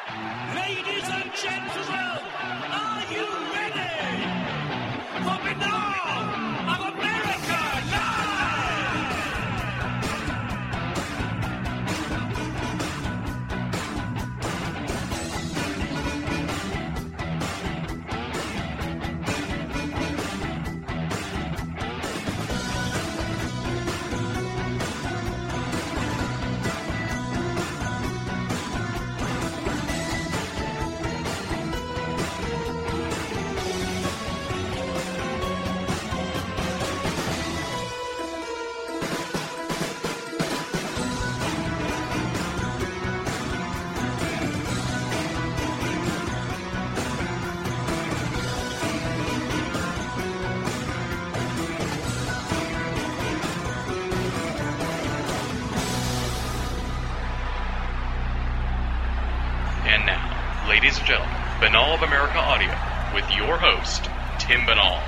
Ladies and gentlemen, are you ready for Banal of America Live? And now, ladies and gentlemen, Banal of America Audio with your host, Tim Banal.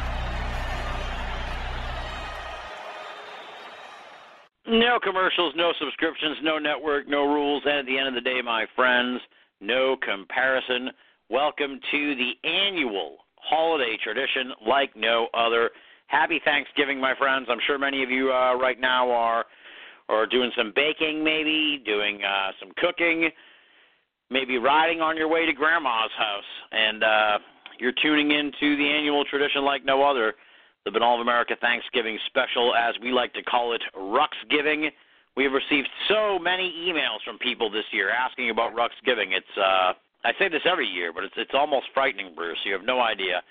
No commercials, no subscriptions, no network, no rules, and at the end of the day, my friends, no comparison. Welcome to the annual holiday tradition like no other. Happy Thanksgiving, my friends. I'm sure many of you right now are doing some baking, maybe, doing some cooking, maybe riding on your way to Grandma's house, and you're tuning into the annual tradition like no other, the Banal of America Thanksgiving special, as we like to call it, Ruxgiving. We have received so many emails from people this year asking about Ruxgiving. It's I say this every year, but it's almost frightening, Bruce. You have no idea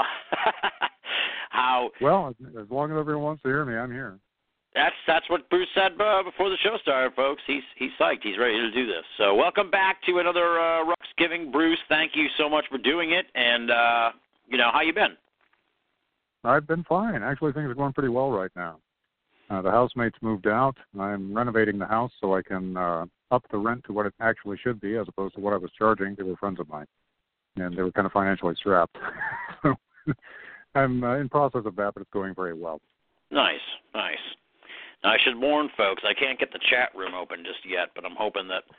how. Well, as long as everyone wants to hear me, I'm here. That's what Bruce said before the show started, folks. He's psyched. He's ready to do this. So welcome back to another Ruxgiving, Bruce. Thank you so much for doing it. And how you been? I've been fine. Actually, things are going pretty well right now. The housemates moved out. I'm renovating the house so I can up the rent to what it actually should be, as opposed to what I was charging. They were friends of mine, and they were kind of financially strapped. So I'm in process of that, but it's going very well. Nice. Now, I should warn folks, I can't get the chat room open just yet, but I'm hoping that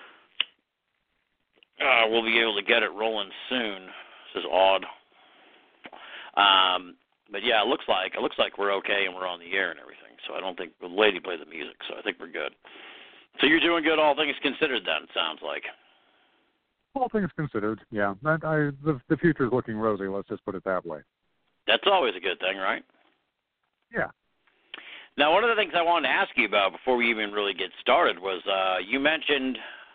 we'll be able to get it rolling soon. This is odd. But yeah, it looks like we're okay and we're on the air and everything. So I don't think the lady played the music, so I think we're good. So you're doing good, all things considered, then, sounds like. All things considered, yeah. The future is looking rosy, let's just put it that way. That's always a good thing, right? Yeah. Now, one of the things I wanted to ask you about before we even really get started was you mentioned,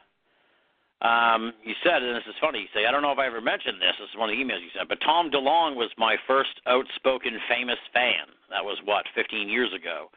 you said, and this is funny, you say, I don't know if I ever mentioned this is one of the emails you sent, but Tom DeLonge was my first outspoken famous fan. That was, 15 years ago.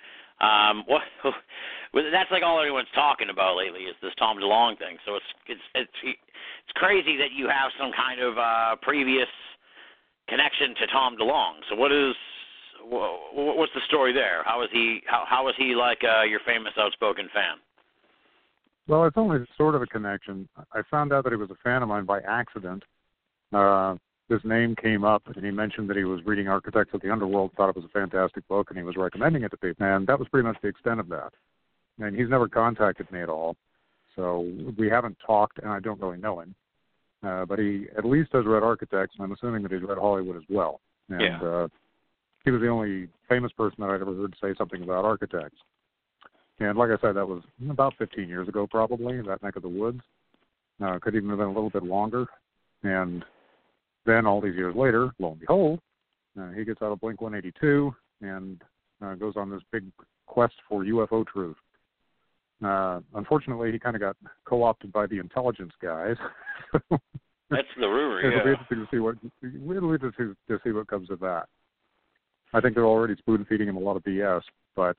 That's like all anyone's talking about lately is this Tom DeLonge thing. So it's crazy that you have some kind of previous connection to Tom DeLonge. So what's the story there? How is he like your famous outspoken fan? Well, it's only sort of a connection. I found out that he was a fan of mine by accident. His name came up, and he mentioned that he was reading Architects of the Underworld, thought it was a fantastic book, and he was recommending it to people. And that was pretty much the extent of that. And he's never contacted me at all. So we haven't talked, and I don't really know him. But he at least has read Architects, and I'm assuming that he's read Hollywood as well. And yeah. He was the only famous person that I'd ever heard say something about Architects. And like I said, that was about 15 years ago probably, in that neck of the woods. Could even have been a little bit longer. And then all these years later, lo and behold, he gets out of Blink-182 and goes on this big quest for UFO truth. Unfortunately, he kind of got co-opted by the intelligence guys. That's the rumor, It'll be interesting to see what comes of that. I think they're already spoon-feeding him a lot of BS, but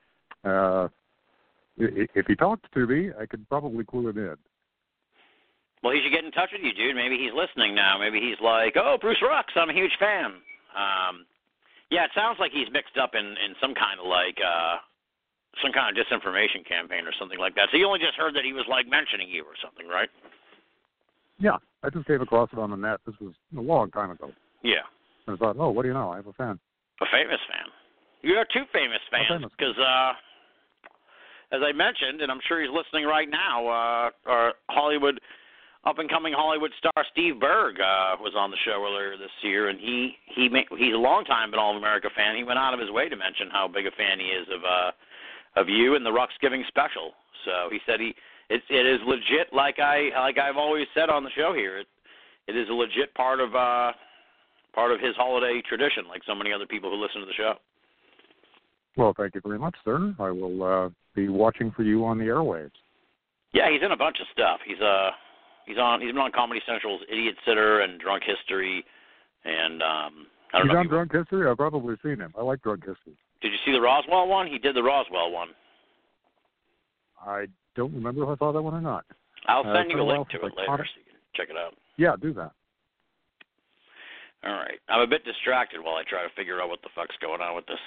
if he talked to me, I could probably clue him in. Well, he should get in touch with you, dude. Maybe he's listening now. Maybe he's like, oh, Bruce Rux, I'm a huge fan. Yeah, it sounds like he's mixed up in some kind of some kind of disinformation campaign or something like that. So you only just heard that he was mentioning you or something, right? Yeah, I just came across it on the net. This was a long time ago. Yeah. And I thought, oh, what do you know? I have a fan. A famous fan. You have two famous fans because, as I mentioned, and I'm sure he's listening right now, our Hollywood up-and-coming Hollywood star Steve Berg was on the show earlier this year, and he's a long-time Binnall of America fan. He went out of his way to mention how big a fan he is of you and the Ruxgiving special. So he said it is legit, like I've always said on the show here. It is a legit part of his holiday tradition, like so many other people who listen to the show. Well, thank you very much, sir. I will be watching for you on the airwaves. Yeah, he's in a bunch of stuff. He's been on Comedy Central's Idiot Sitter and Drunk History, and I don't know. He's on Drunk History? I've probably seen him. I like Drunk History. Did you see the Roswell one? He did the Roswell one. I don't remember if I saw that one or not. I'll send you a link to it later so you can check it out. Yeah, do that. All right. I'm a bit distracted while I try to figure out what the fuck's going on with this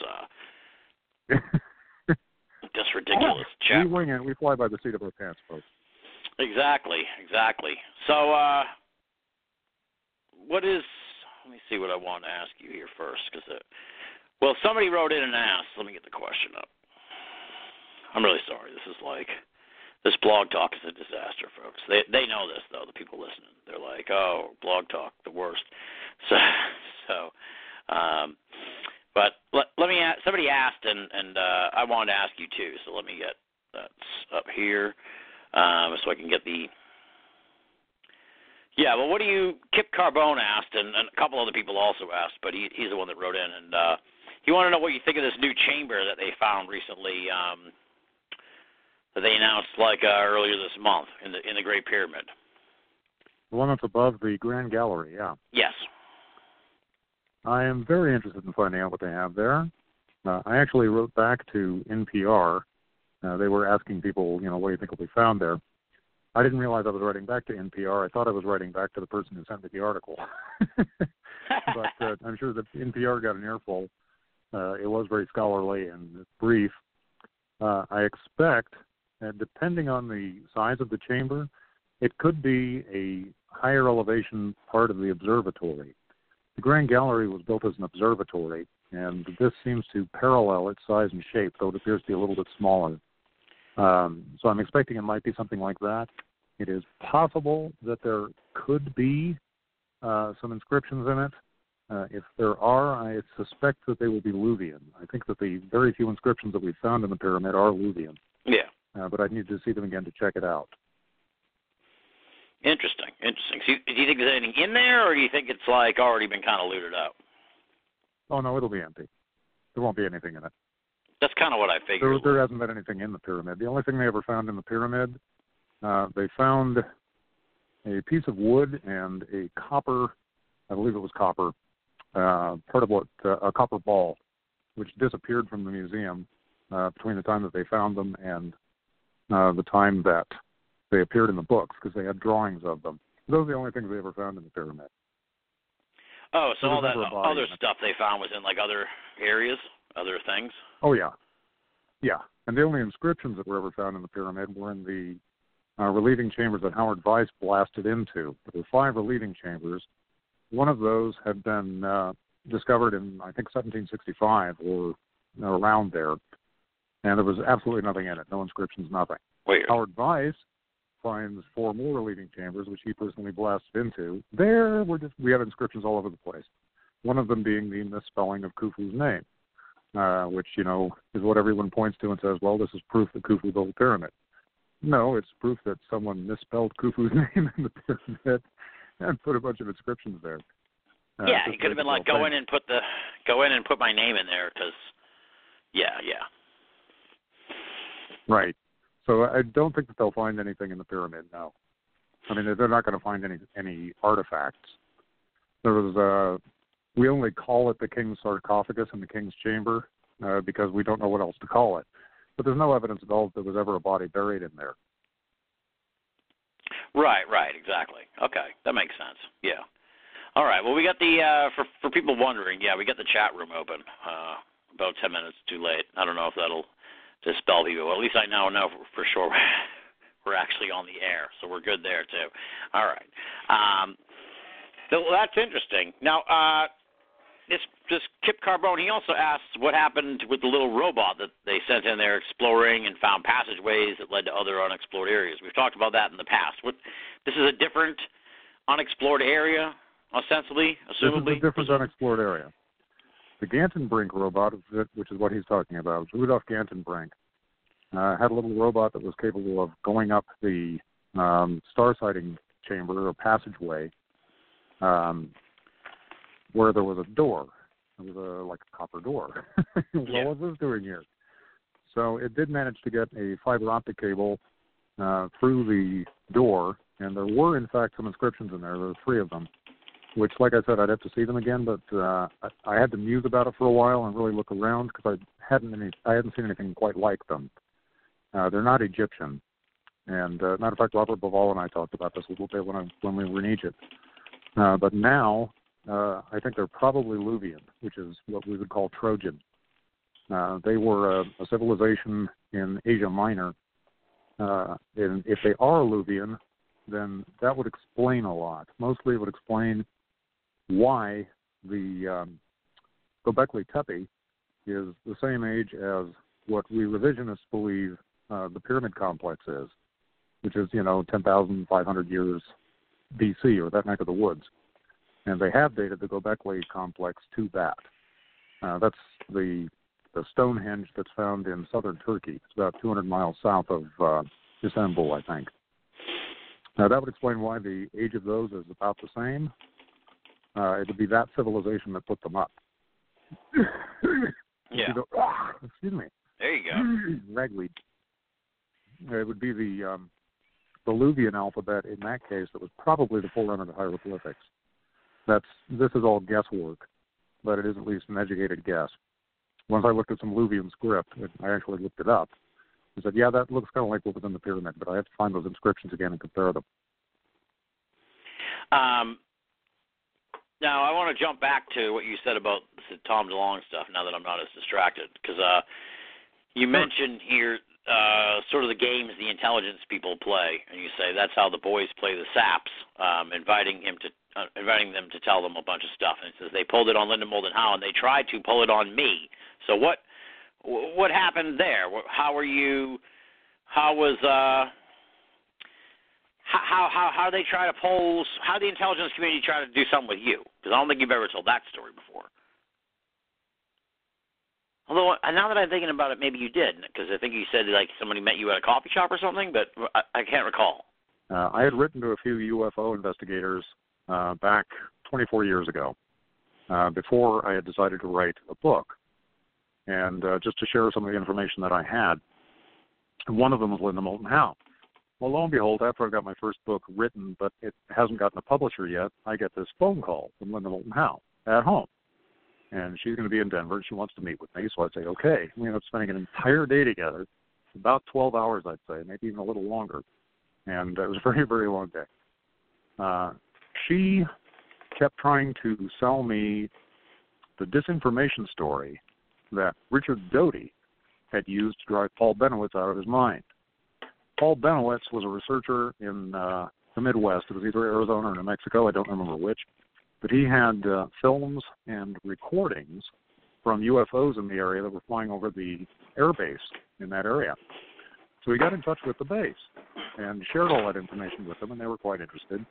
this ridiculous chat. We wing it. We fly by the seat of our pants, folks. Exactly. So, let me see what I want to ask you here first, because, somebody wrote in and asked. Let me get the question up. I'm really sorry. This Blog Talk is a disaster, folks. They know this, though, the people listening. They're like, oh, Blog Talk, the worst. But let me ask, somebody asked, and I wanted to ask you, too, so let me get that's up here so I can get the... Yeah, well, Kip Carbone asked, and a couple other people also asked, but he's the one that wrote in, and he wanted to know what you think of this new chamber that they found recently, that they announced earlier this month in the Great Pyramid. The one that's above the Grand Gallery, yeah. Yes. I am very interested in finding out what they have there. I actually wrote back to NPR. They were asking people, what do you think will be found there? I didn't realize I was writing back to NPR. I thought I was writing back to the person who sent me the article. But I'm sure that NPR got an earful. It was very scholarly and brief. I expect, depending on the size of the chamber, it could be a higher elevation part of the observatory. The Grand Gallery was built as an observatory, and this seems to parallel its size and shape, though it appears to be a little bit smaller. So I'm expecting it might be something like that. It is possible that there could be some inscriptions in it. If there are, I suspect that they will be Luvian. I think that the very few inscriptions that we found in the pyramid are Luvian. Yeah. But I need to see them again to check it out. Interesting. So do you think there's anything in there, or do you think it's already been kind of looted out? Oh, no, it'll be empty. There won't be anything in it. That's kind of what I figured. There hasn't been anything in the pyramid. The only thing they ever found in the pyramid, they found a piece of wood and a copper, I believe it was copper, part of a copper ball, which disappeared from the museum between the time that they found them and the time that they appeared in the books, because they had drawings of them. Those are the only things they ever found in the pyramid. Oh, so all that other stuff they found was in other areas, other things? Oh, yeah. Yeah. And the only inscriptions that were ever found in the pyramid were in the relieving chambers that Howard Weiss blasted into. There were 5 relieving chambers. One of those had been discovered in, I think, 1765 or around there. And there was absolutely nothing in it. No inscriptions, nothing. Weird. Howard Weiss finds 4 more relieving chambers, which he personally blasted into. There, we have inscriptions all over the place. One of them being the misspelling of Khufu's name, which, is what everyone points to and says, well, this is proof that Khufu built the pyramid. No, it's proof that someone misspelled Khufu's name in the pyramid and put a bunch of inscriptions there. Yeah, he could have been go in and put my name in there, because, yeah. Right. So I don't think that they'll find anything in the pyramid, no. I mean, they're not going to find any artifacts. There was we only call it the king's sarcophagus in the king's chamber because we don't know what else to call it. But there's no evidence at all that there was ever a body buried in there. Right, exactly. Okay, that makes sense. Yeah. All right, well, we got the, for people wondering, we got the chat room open about 10 minutes too late. I don't know if that'll dispel people. Well, at least I now know for sure we're actually on the air, so we're good there, too. All right. Well, that's interesting. Now, this Kip Carbone, he also asked what happened with the little robot that they sent in there exploring and found passageways that led to other unexplored areas. We've talked about that in the past. This is a different unexplored area, ostensibly, assumably? This is a different unexplored area. The Gantenbrink robot, which is what he's talking about, Rudolf Gantenbrink, had a little robot that was capable of going up the star sighting chamber or passageway where there was a door. It was like a copper door. What was this doing here? So it did manage to get a fiber optic cable through the door, and there were, in fact, some inscriptions in there. There were 3 of them, which, like I said, I'd have to see them again, but I had to muse about it for a while and really look around because I hadn't seen anything quite like them. They're not Egyptian. And, matter of fact, Robert Bauval and I talked about this a little bit when we were in Egypt. But now, I think they're probably Luvian, which is what we would call Trojan. They were a civilization in Asia Minor. And if they are Luvian, then that would explain a lot. Mostly it would explain why the Göbekli Tepe is the same age as what we revisionists believe the pyramid complex is, which is, 10,500 years BC or that neck of the woods. And they have dated the Göbekli complex to that. That's the Stonehenge that's found in southern Turkey. It's about 200 miles south of Istanbul, I think. Now, that would explain why the age of those is about the same. It would be that civilization that put them up. Yeah. Excuse me. There you go. Ragweed. It would be the Luvian alphabet in that case that was probably the forerunner to hieroglyphics. This is all guesswork, but it is at least an educated guess. Once I looked at some Luvian script, I actually looked it up. I said, yeah, that looks kind of like what was in the pyramid, but I have to find those inscriptions again and compare them. Now, I want to jump back to what you said about the Tom DeLonge stuff now that I'm not as distracted, because you mentioned here sort of the games the intelligence people play, and you say that's how the boys play the saps, inviting them to tell them a bunch of stuff. And it says they pulled it on Linda Moulton Howe, and they tried to pull it on me. So what happened there? How they try to pull? How the intelligence community try to do something with you? Because I don't think you've ever told that story before. Although, now that I'm thinking about it, maybe you did, because I think you said like somebody met you at a coffee shop or something, but I can't recall. I had written to a few UFO investigators back 24 years ago, before I had decided to write a book, and just to share some of the information that I had. One of them was Linda Moulton Howe. Well, lo and behold, after I got my first book written, but it hasn't gotten a publisher yet, I get this phone call from Linda Moulton Howe at home. And she's going to be in Denver, and she wants to meet with me. So I say, okay. We ended up spending an entire day together, about 12 hours, I'd say, maybe even a little longer. And it was a very, very long day. She kept trying to sell me the disinformation story that Richard Doty had used to drive Paul Benowitz out of his mind. Paul Benowitz was a researcher in the Midwest. It was either Arizona or New Mexico. I don't remember which. But he had films and recordings from UFOs in the area that were flying over the air base in that area. So he got in touch with the base and shared all that information with them, and they were quite interested.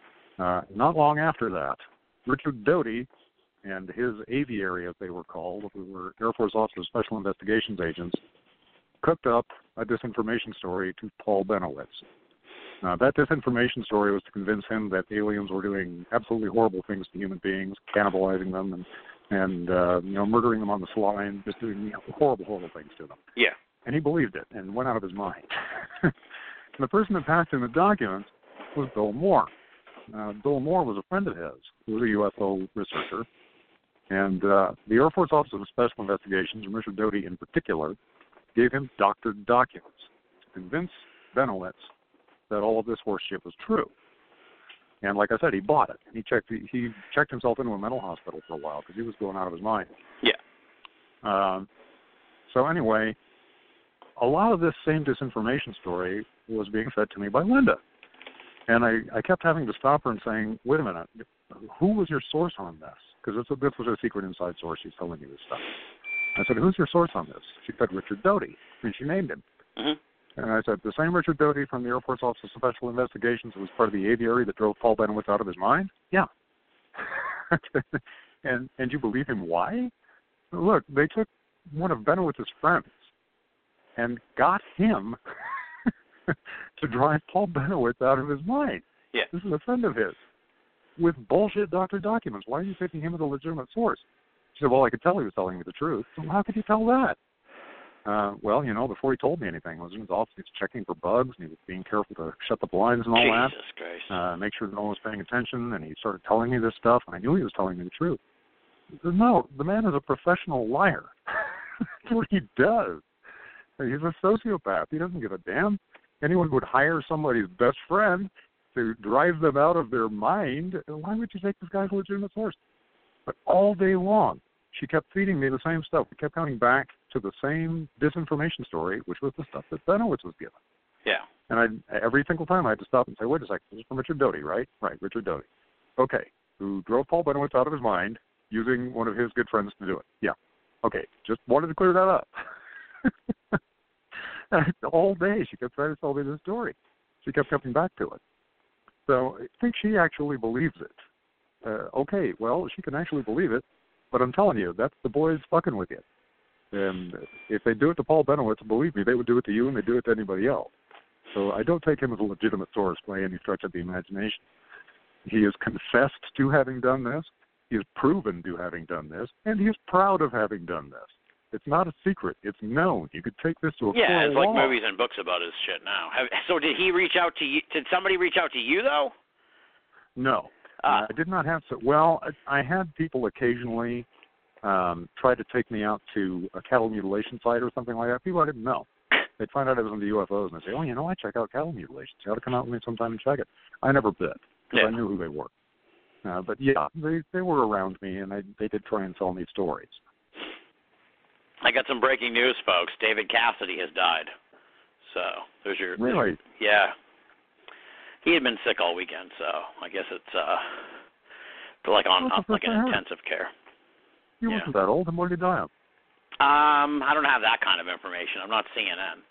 Not long after that, Richard Doty and his aviary, as they were called, who were Air Force Officer Special Investigations agents, cooked up a disinformation story to Paul Benowitz. That disinformation story was to convince him that aliens were doing absolutely horrible things to human beings, cannibalizing them and murdering them on the sly and just doing horrible, horrible things to them. Yeah. And he believed it and went out of his mind. And the person that passed him the documents was Bill Moore. Bill Moore was a friend of his, who was a UFO researcher. And the Air Force Office of Special Investigations, and Richard Doty in particular, gave him doctored documents to convince Benowitz that all of this horse shit was true. And like I said, he bought it. He checked himself into a mental hospital for a while because he was going out of his mind. Yeah. So anyway, a lot of this same disinformation story was being fed to me by Linda. And I kept having to stop her and saying, wait a minute, who was your source on this? Because this was a secret inside source. She's telling me this stuff. I said, who's your source on this? She said, Richard Doty. And she named him. Mm-hmm. And I said, the same Richard Doty from the Air Force Office of Special Investigations who was part of the aviary that drove Paul Benowitz out of his mind? Yeah. and you believe him why? Look, they took one of Benowitz's friends and got him to drive Paul Benowitz out of his mind. Yeah. This is a friend of his with bullshit doctor documents. Why are you taking him as a legitimate source? She said, well, I could tell he was telling me the truth. So how could you tell that? Well, before he told me anything, I was in his office, he was checking for bugs, and he was being careful to shut the blinds and all that. Jesus Christ. Make sure no one was paying attention, and he started telling me this stuff, and I knew he was telling me the truth. He said, no, the man is a professional liar. That's what he does. He's a sociopath. He doesn't give a damn. Anyone who would hire somebody's best friend to drive them out of their mind, why would you take this guy's legitimate source? But all day long, she kept feeding me the same stuff. We kept coming back to the same disinformation story, which was the stuff that Benowitz was given. Yeah. And every single time I had to stop and say, wait a second, this is from Richard Doty, right? Right, Richard Doty. Okay, who drove Paul Benowitz out of his mind using one of his good friends to do it. Yeah. Okay, just wanted to clear that up. All day she kept trying to tell me this story. She kept coming back to it. So I think she actually believes it. Okay, well, she can actually believe it, but I'm telling you, that's the boys fucking with you. And if they do it to Paul Benowitz, believe me, they would do it to you and they'd do it to anybody else. So I don't take him as a legitimate source by any stretch of the imagination. He has confessed to having done this, he has proven to having done this, and he is proud of having done this. It's not a secret. It's known. You could take this to a court of law. Yeah, it's like movies and books about his shit now. So did he reach out to you? Did somebody reach out to you, though? No. I did not have to. Well, I had people occasionally try to take me out to a cattle mutilation site or something like that. People I didn't know. They'd find out I was into UFOs, and they'd say, I check out cattle mutilations. You ought to come out with me sometime and check it. I never did, because I knew who they were. But, yeah, they were around me, and they did try and tell me stories. I got some breaking news, folks. David Cassidy has died. So there's your... Really? Yeah. He had been sick all weekend, so I guess it's like an intensive care. He wasn't that old. And what did he die of? I don't have that kind of information. I'm not CNN.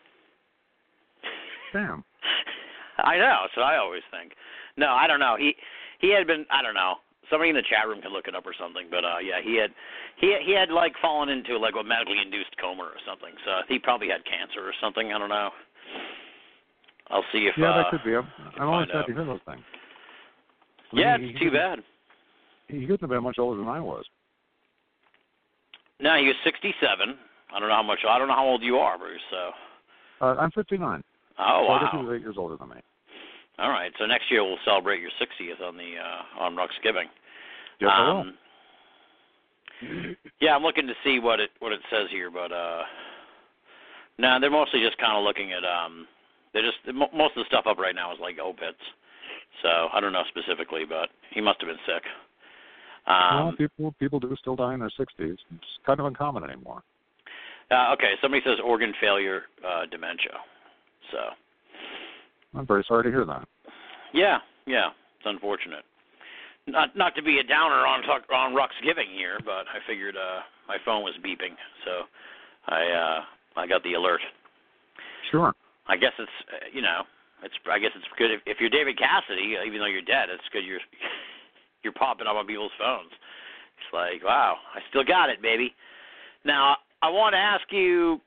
Damn. I know. That's what I always think. No, I don't know. He had been. I don't know. Somebody in the chat room can look it up or something. But yeah, he had like fallen into like a medically induced coma or something. So he probably had cancer or something. I don't know. I'll see if. Yeah, that could be. I'm always sad to hear those things. Yeah, it's too bad. He couldn't have been much older than I was. No, he was 67. I don't know how old you are, Bruce. So. I'm 59. Oh, wow. So I guess he was 8 years older than me. All right. So next year we'll celebrate your 60th on Ruxgiving. Yes, I will. Yeah, I'm looking to see what it says here, but no, they're mostly just kind of looking at most of the stuff up right now is like obits. So I don't know specifically, but he must have been sick. Well, people do still die in their 60s. It's kind of uncommon anymore. Okay, somebody says organ failure, dementia. So I'm very sorry to hear that. Yeah, it's unfortunate. Not to be a downer on Ruxgiving here, but I figured my phone was beeping, so I got the alert. Sure. I guess it's I guess it's good if you're David Cassidy, even though you're dead. It's good you're popping up on people's phones. It's like, wow, I still got it, baby. Now I want to ask you.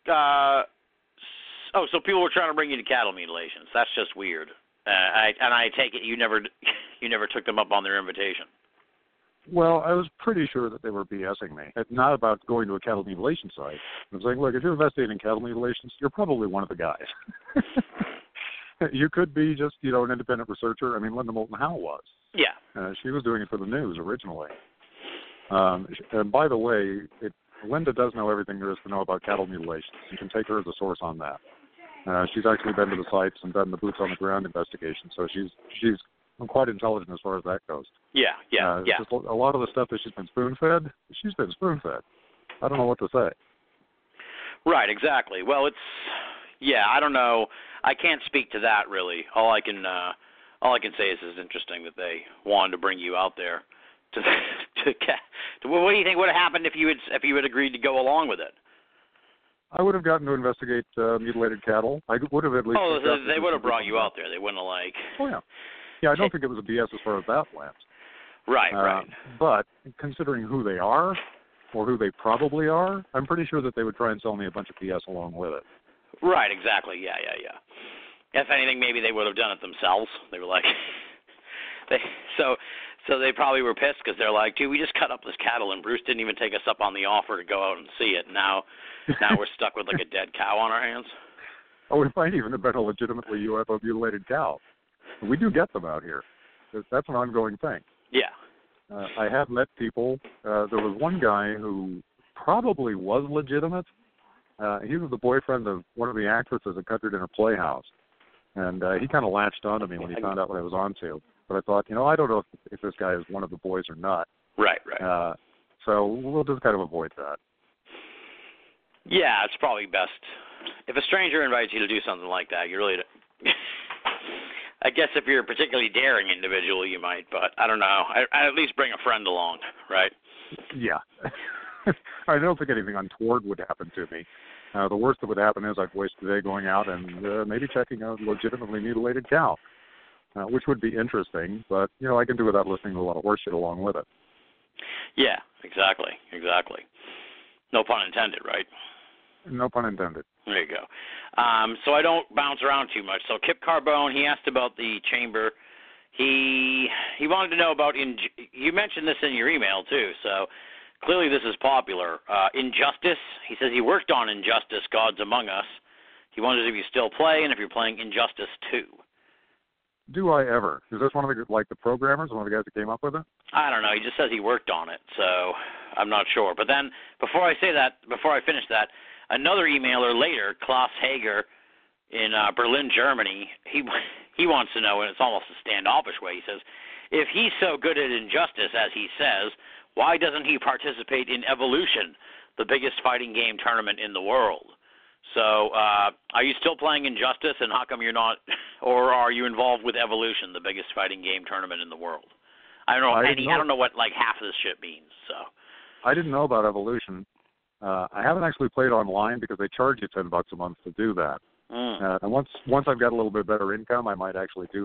So people were trying to bring you to cattle mutilations. That's just weird. I take it you never took them up on their invitation. Well, I was pretty sure that they were BSing me. It's not about going to a cattle mutilation site. I was like, look, if you're investigating cattle mutilations, you're probably one of the guys. You could be just, an independent researcher. I mean, Linda Moulton Howe was. Yeah. She was doing it for the news originally. And by the way, Linda does know everything there is to know about cattle mutilations. You can take her as a source on that. She's actually been to the sites and done the boots on the ground investigation, so she's quite intelligent as far as that goes. Yeah. Just a lot of the stuff that she's been spoon-fed. I don't know what to say. Right, exactly. Well, I don't know. I can't speak to that really. All I can say is it's interesting that they wanted to bring you out there to what do you think would have happened if you had agreed to go along with it? I would have gotten to investigate mutilated cattle. I would have at least. Oh, they would have brought you out there. They wouldn't have like. Oh yeah, yeah. I don't think it was a BS as far as that went. Right, right. But considering who they are, or who they probably are, I'm pretty sure that they would try and sell me a bunch of BS along with it. Right, exactly. Yeah. If anything, maybe they would have done it themselves. They were like, so they probably were pissed because they're like, dude, we just cut up this cattle and Bruce didn't even take us up on the offer to go out and see it. Now we're stuck with like a dead cow on our hands. Oh, it might even have been a legitimately UFO mutilated cow. We do get them out here. That's an ongoing thing. Yeah. I have met people. There was one guy who probably was legitimate. He was the boyfriend of one of the actresses at Country Dinner Playhouse. And he kind of latched on to me when he found out what I was on to. But I thought, I don't know if this guy is one of the boys or not. Right. So we'll just kind of avoid that. Yeah, it's probably best. If a stranger invites you to do something like that, you really I guess if you're a particularly daring individual, you might, but I don't know. I'd at least bring a friend along, right? Yeah. I don't think anything untoward would happen to me. The worst that would happen is I'd waste the day going out and maybe checking a legitimately mutilated cow, which would be interesting, but, I can do without listening to a lot of horseshit along with it. Yeah, exactly. No pun intended, right? No pun intended. There you go. So I don't bounce around too much. So Kip Carbone, he asked about the chamber. He wanted to know about, you mentioned this in your email too, so clearly this is popular. Injustice, he says he worked on Injustice, Gods Among Us. He wonders if you still play and if you're playing Injustice 2. Do I ever? Is this one of the programmers, one of the guys that came up with it? I don't know. He just says he worked on it, so I'm not sure. But then before I finish that, another emailer later, Klaus Hager in Berlin, Germany, he wants to know, and it's almost a standoffish way, he says, if he's so good at Injustice as he says, why doesn't he participate in Evolution, the biggest fighting game tournament in the world? So are you still playing Injustice, and how come you're not, or are you involved with Evolution, the biggest fighting game tournament in the world? I don't know what like half of this shit means. So I didn't know about Evolution. I haven't actually played online because they charge you $10 a month to do that. And once I've got a little bit better income, I might actually do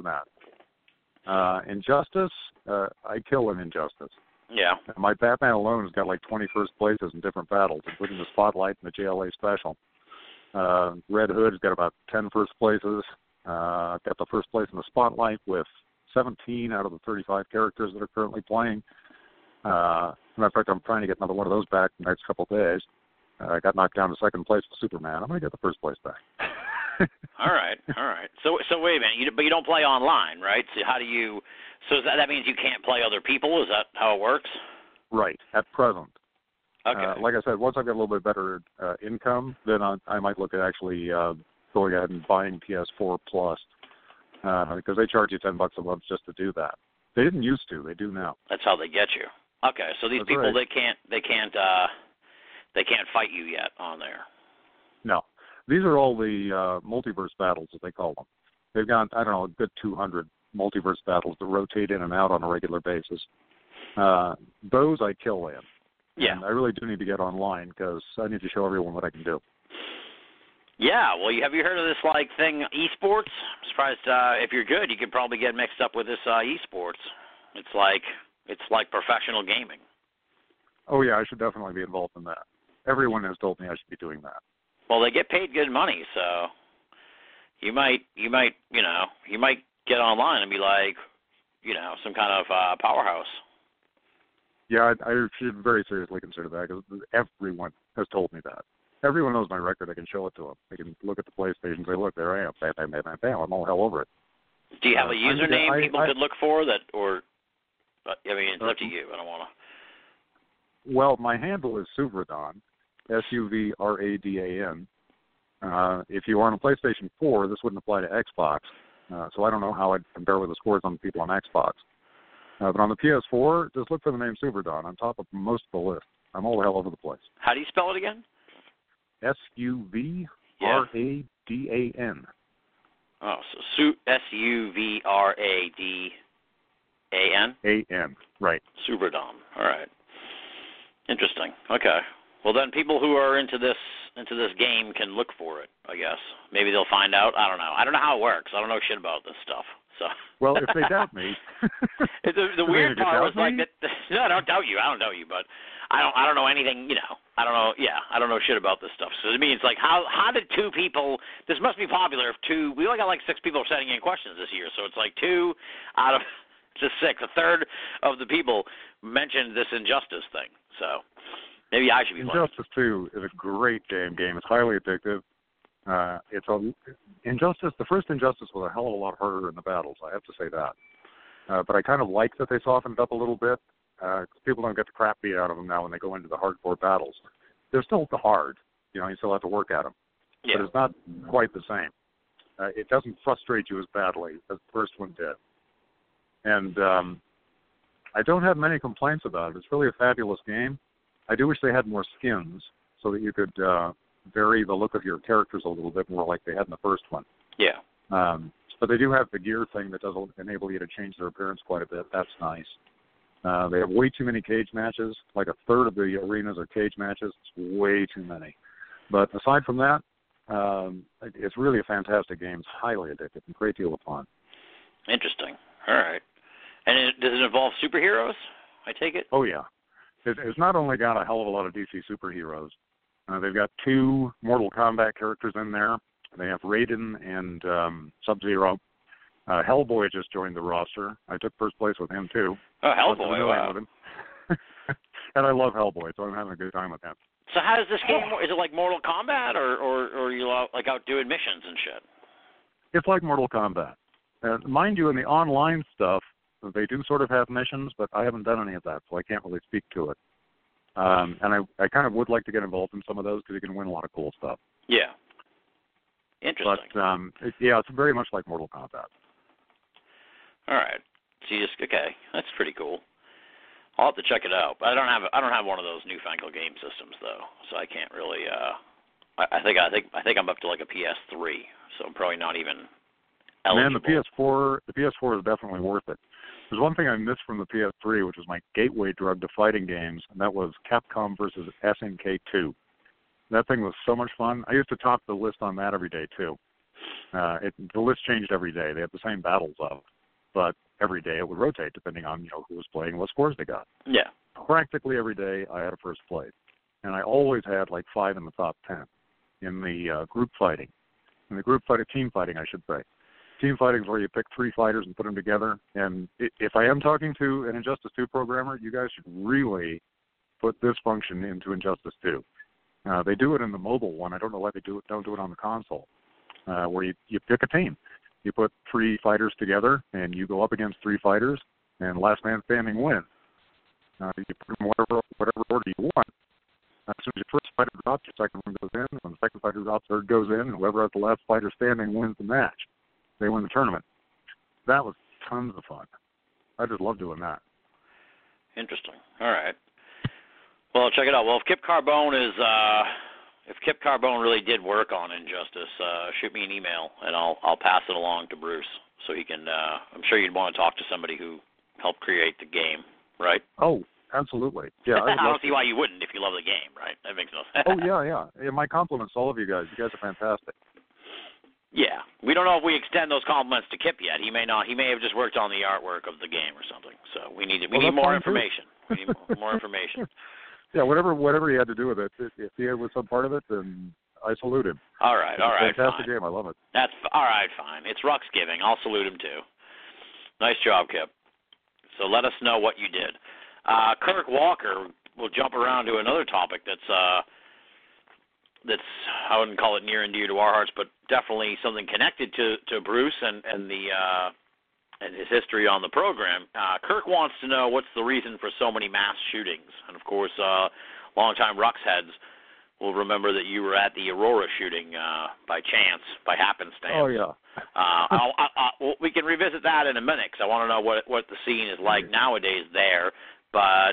that. Injustice, I kill in Injustice. Yeah. My Batman alone has got like 20 first places in different battles, including the Spotlight and the JLA Special. Red Hood's got about 10 first places. I've got the first place in the Spotlight with 17 out of the 35 characters that are currently playing. Matter of fact, I'm trying to get another one of those back in the next couple of days. I got knocked down to second place with Superman. I'm going to get the first place back. All right. So wait a minute. But you don't play online, right? So how do you? So that means you can't play other people? Is that how it works? Right. At present. Okay. Like I said, once I've got a little bit better income, then I might look at actually going ahead and buying PS4 Plus because they charge you $10 a month just to do that. They didn't used to. They do now. That's how they get you. Okay. So these That's people, right. they can't fight you yet on there. No. These are all the multiverse battles, as they call them. They've got, I don't know, a good 200 multiverse battles that rotate in and out on a regular basis. Those I kill in. Yeah. And I really do need to get online because I need to show everyone what I can do. Yeah. Well, have you heard of this like thing, esports? I'm surprised if you're good, you could probably get mixed up with this esports. It's like professional gaming. Oh yeah, I should definitely be involved in that. Everyone has told me I should be doing that. Well, they get paid good money, so you might get online and be like, some kind of powerhouse. Yeah, I should very seriously consider that because everyone has told me that. Everyone knows my record. I can show it to them. They can look at the PlayStation and say, look, there I am. Bam, bam, bam, bam, bam. I'm all hell over it. Do you have a username people could look for that, or, it's up to you. I don't want to. Well, my handle is Suvradan, Suvradan. If you are on a PlayStation 4, this wouldn't apply to Xbox. So I don't know how I'd compare with the scores on the people on Xbox. But on the PS4, just look for the name Suvradan on top of most of the list. I'm all the hell over the place. How do you spell it again? Suvradan. Oh, so Suvradan. A-N, right. Suvradan. All right. Interesting. Okay. Well, then people who are into this game can look for it, I guess. Maybe they'll find out. I don't know. I don't know how it works. I don't know shit about this stuff. So. Well, if they doubt me. the weird part was like that. No, I don't doubt you. I don't doubt you, but I don't know anything. I don't know. Yeah, I don't know shit about this stuff. So to me, it's like how did two people? This must be popular. If two, we only got like 6 people sending in questions this year, so it's like 2 out of just 6. A third of the people mentioned this Injustice thing. So maybe I should be playing. Injustice 2 is a great damn game. It's highly addictive. Injustice. The first Injustice was a hell of a lot harder in the battles. I have to say that. But I kind of like that they softened up a little bit. People don't get the crap beat out of them now when they go into the hardcore battles. They're still hard. You still have to work at them. Yeah. But it's not quite the same. It doesn't frustrate you as badly as the first one did. And I don't have many complaints about it. It's really a fabulous game. I do wish they had more skins so that you could vary the look of your characters a little bit more like they had in the first one. Yeah. But they do have the gear thing that does enable you to change their appearance quite a bit. That's nice. They have way too many cage matches. Like a third of the arenas are cage matches. It's way too many. But aside from that, it's really a fantastic game. It's highly addictive and a great deal of fun. Interesting. All right. And does it involve superheroes, I take it? Oh, yeah. It's not only got a hell of a lot of DC superheroes. They've got 2 Mortal Kombat characters in there. They have Raiden and Sub-Zero. Hellboy just joined the roster. I took first place with him, too. Oh, Hellboy, wow. With him. And I love Hellboy, so I'm having a good time with him. So how does this game work? Is it like Mortal Kombat, or are you like out doing missions and shit? It's like Mortal Kombat. Mind you, in the online stuff, they do sort of have missions, but I haven't done any of that, so I can't really speak to it. And I kind of would like to get involved in some of those because you can win a lot of cool stuff. Yeah. Interesting. But, it's very much like Mortal Kombat. All right. So okay. That's pretty cool. I'll have to check it out. But I don't have one of those newfangled game systems though, so I can't really. I think I'm up to like a PS3, so I'm probably not even eligible. Man, the PS4 is definitely worth it. There's one thing I missed from the PS3, which was my gateway drug to fighting games, and that was Capcom versus SNK 2. That thing was so much fun. I used to top the list on that every day too. The list changed every day. They had the same battles up, but every day it would rotate depending on who was playing and what scores they got. Yeah. Practically every day I had a first place, and I always had like 5 in the top 10 in the group fighting. In the group fighting, team fighting, I should say. Team fighting is where you pick 3 fighters and put them together. And if I am talking to an Injustice 2 programmer, you guys should really put this function into Injustice 2. They do it in the mobile one. I don't know why they don't do it on the console, where you pick a team. You put 3 fighters together, and you go up against 3 fighters, and last man standing wins. You put them whatever order you want. As soon as your first fighter drops, your second one goes in. When the second fighter drops, third goes in, and whoever has the last fighter standing wins the match. They win the tournament. That was tons of fun. I just love doing that. Interesting. All right. Well, check it out. Well, if Kip Carbone really did work on Injustice, shoot me an email and I'll pass it along to Bruce so he can. I'm sure you'd want to talk to somebody who helped create the game, right? Oh, absolutely. Yeah. I don't see why you wouldn't if you love the game, right? That makes no sense. Oh yeah. My compliments to all of you guys. You guys are fantastic. Yeah, we don't know if we extend those compliments to Kip yet. He may not. He may have just worked on the artwork of the game or something. So we need more information. We need more information. Yeah, whatever he had to do with it. If he was some part of it, then I salute him. All right. Fantastic fine. game. I love it. That's all right. Fine. It's Ruxgiving. I'll salute him too. Nice job, Kip. So let us know what you did. Kirk Walker will jump around to another topic that's I wouldn't call it near and dear to our hearts, but definitely something connected to Bruce and his history on the program. Kirk wants to know what's the reason for so many mass shootings. And, of course, longtime Rux heads will remember that you were at the Aurora shooting by chance, by happenstance. Oh, yeah. We can revisit that in a minute because I want to know what the scene is like nowadays there. But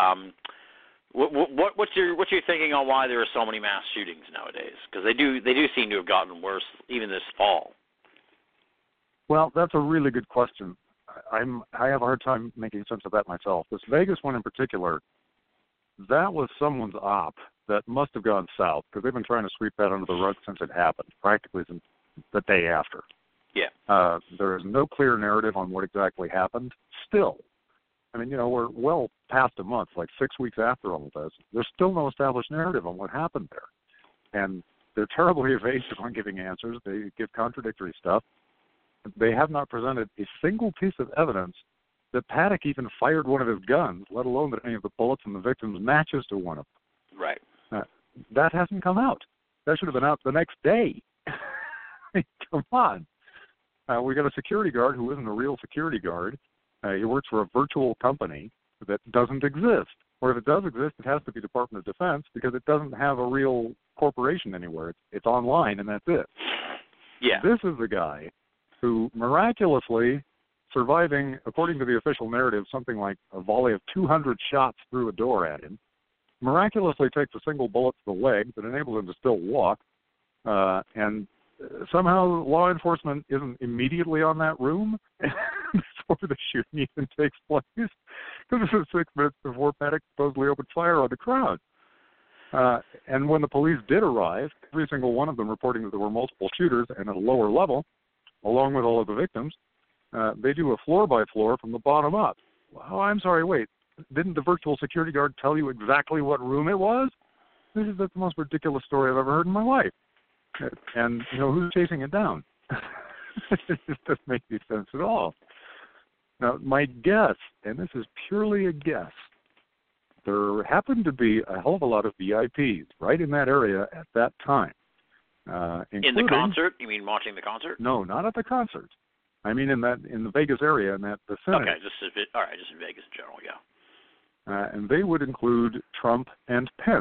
what's your thinking on why there are so many mass shootings nowadays? Because they do seem to have gotten worse even this fall. Well, that's a really good question. I have a hard time making sense of that myself. This Vegas one in particular, that was someone's op that must have gone south, because they've been trying to sweep that under the rug since it happened, practically since the day after. Yeah. There is no clear narrative on what exactly happened. Still, I mean, we're well past a month, like 6 weeks after all of this. There's still no established narrative on what happened there. And they're terribly evasive on giving answers. They give contradictory stuff. They have not presented a single piece of evidence that Paddock even fired one of his guns, let alone that any of the bullets in the victim's matches to one of them. Right. That hasn't come out. That should have been out the next day. Come on. We got a security guard who isn't a real security guard. He works for a virtual company that doesn't exist. Or if it does exist, it has to be Department of Defense, because it doesn't have a real corporation anywhere. It's online, and that's it. Yeah. This is the guy who miraculously, surviving, according to the official narrative, something like a volley of 200 shots through a door at him, miraculously takes a single bullet to the leg that enables him to still walk, and somehow law enforcement isn't immediately on that room before the shooting even takes place, because this is 6 minutes before Paddock supposedly opened fire on the crowd. And when the police did arrive, every single one of them reporting that there were multiple shooters and at a lower level, along with all of the victims, they do a floor-by-floor from the bottom up. Oh, I'm sorry, wait. Didn't the virtual security guard tell you exactly what room it was? This is the most ridiculous story I've ever heard in my life. And, who's chasing it down? It just doesn't make any sense at all. Now, my guess, and this is purely a guess, there happened to be a hell of a lot of VIPs right in that area at that time. In the concert? You mean watching the concert? No, not at the concert. I mean in the Vegas area, in that vicinity. Okay, just in Vegas in general, yeah. And they would include Trump and Pence.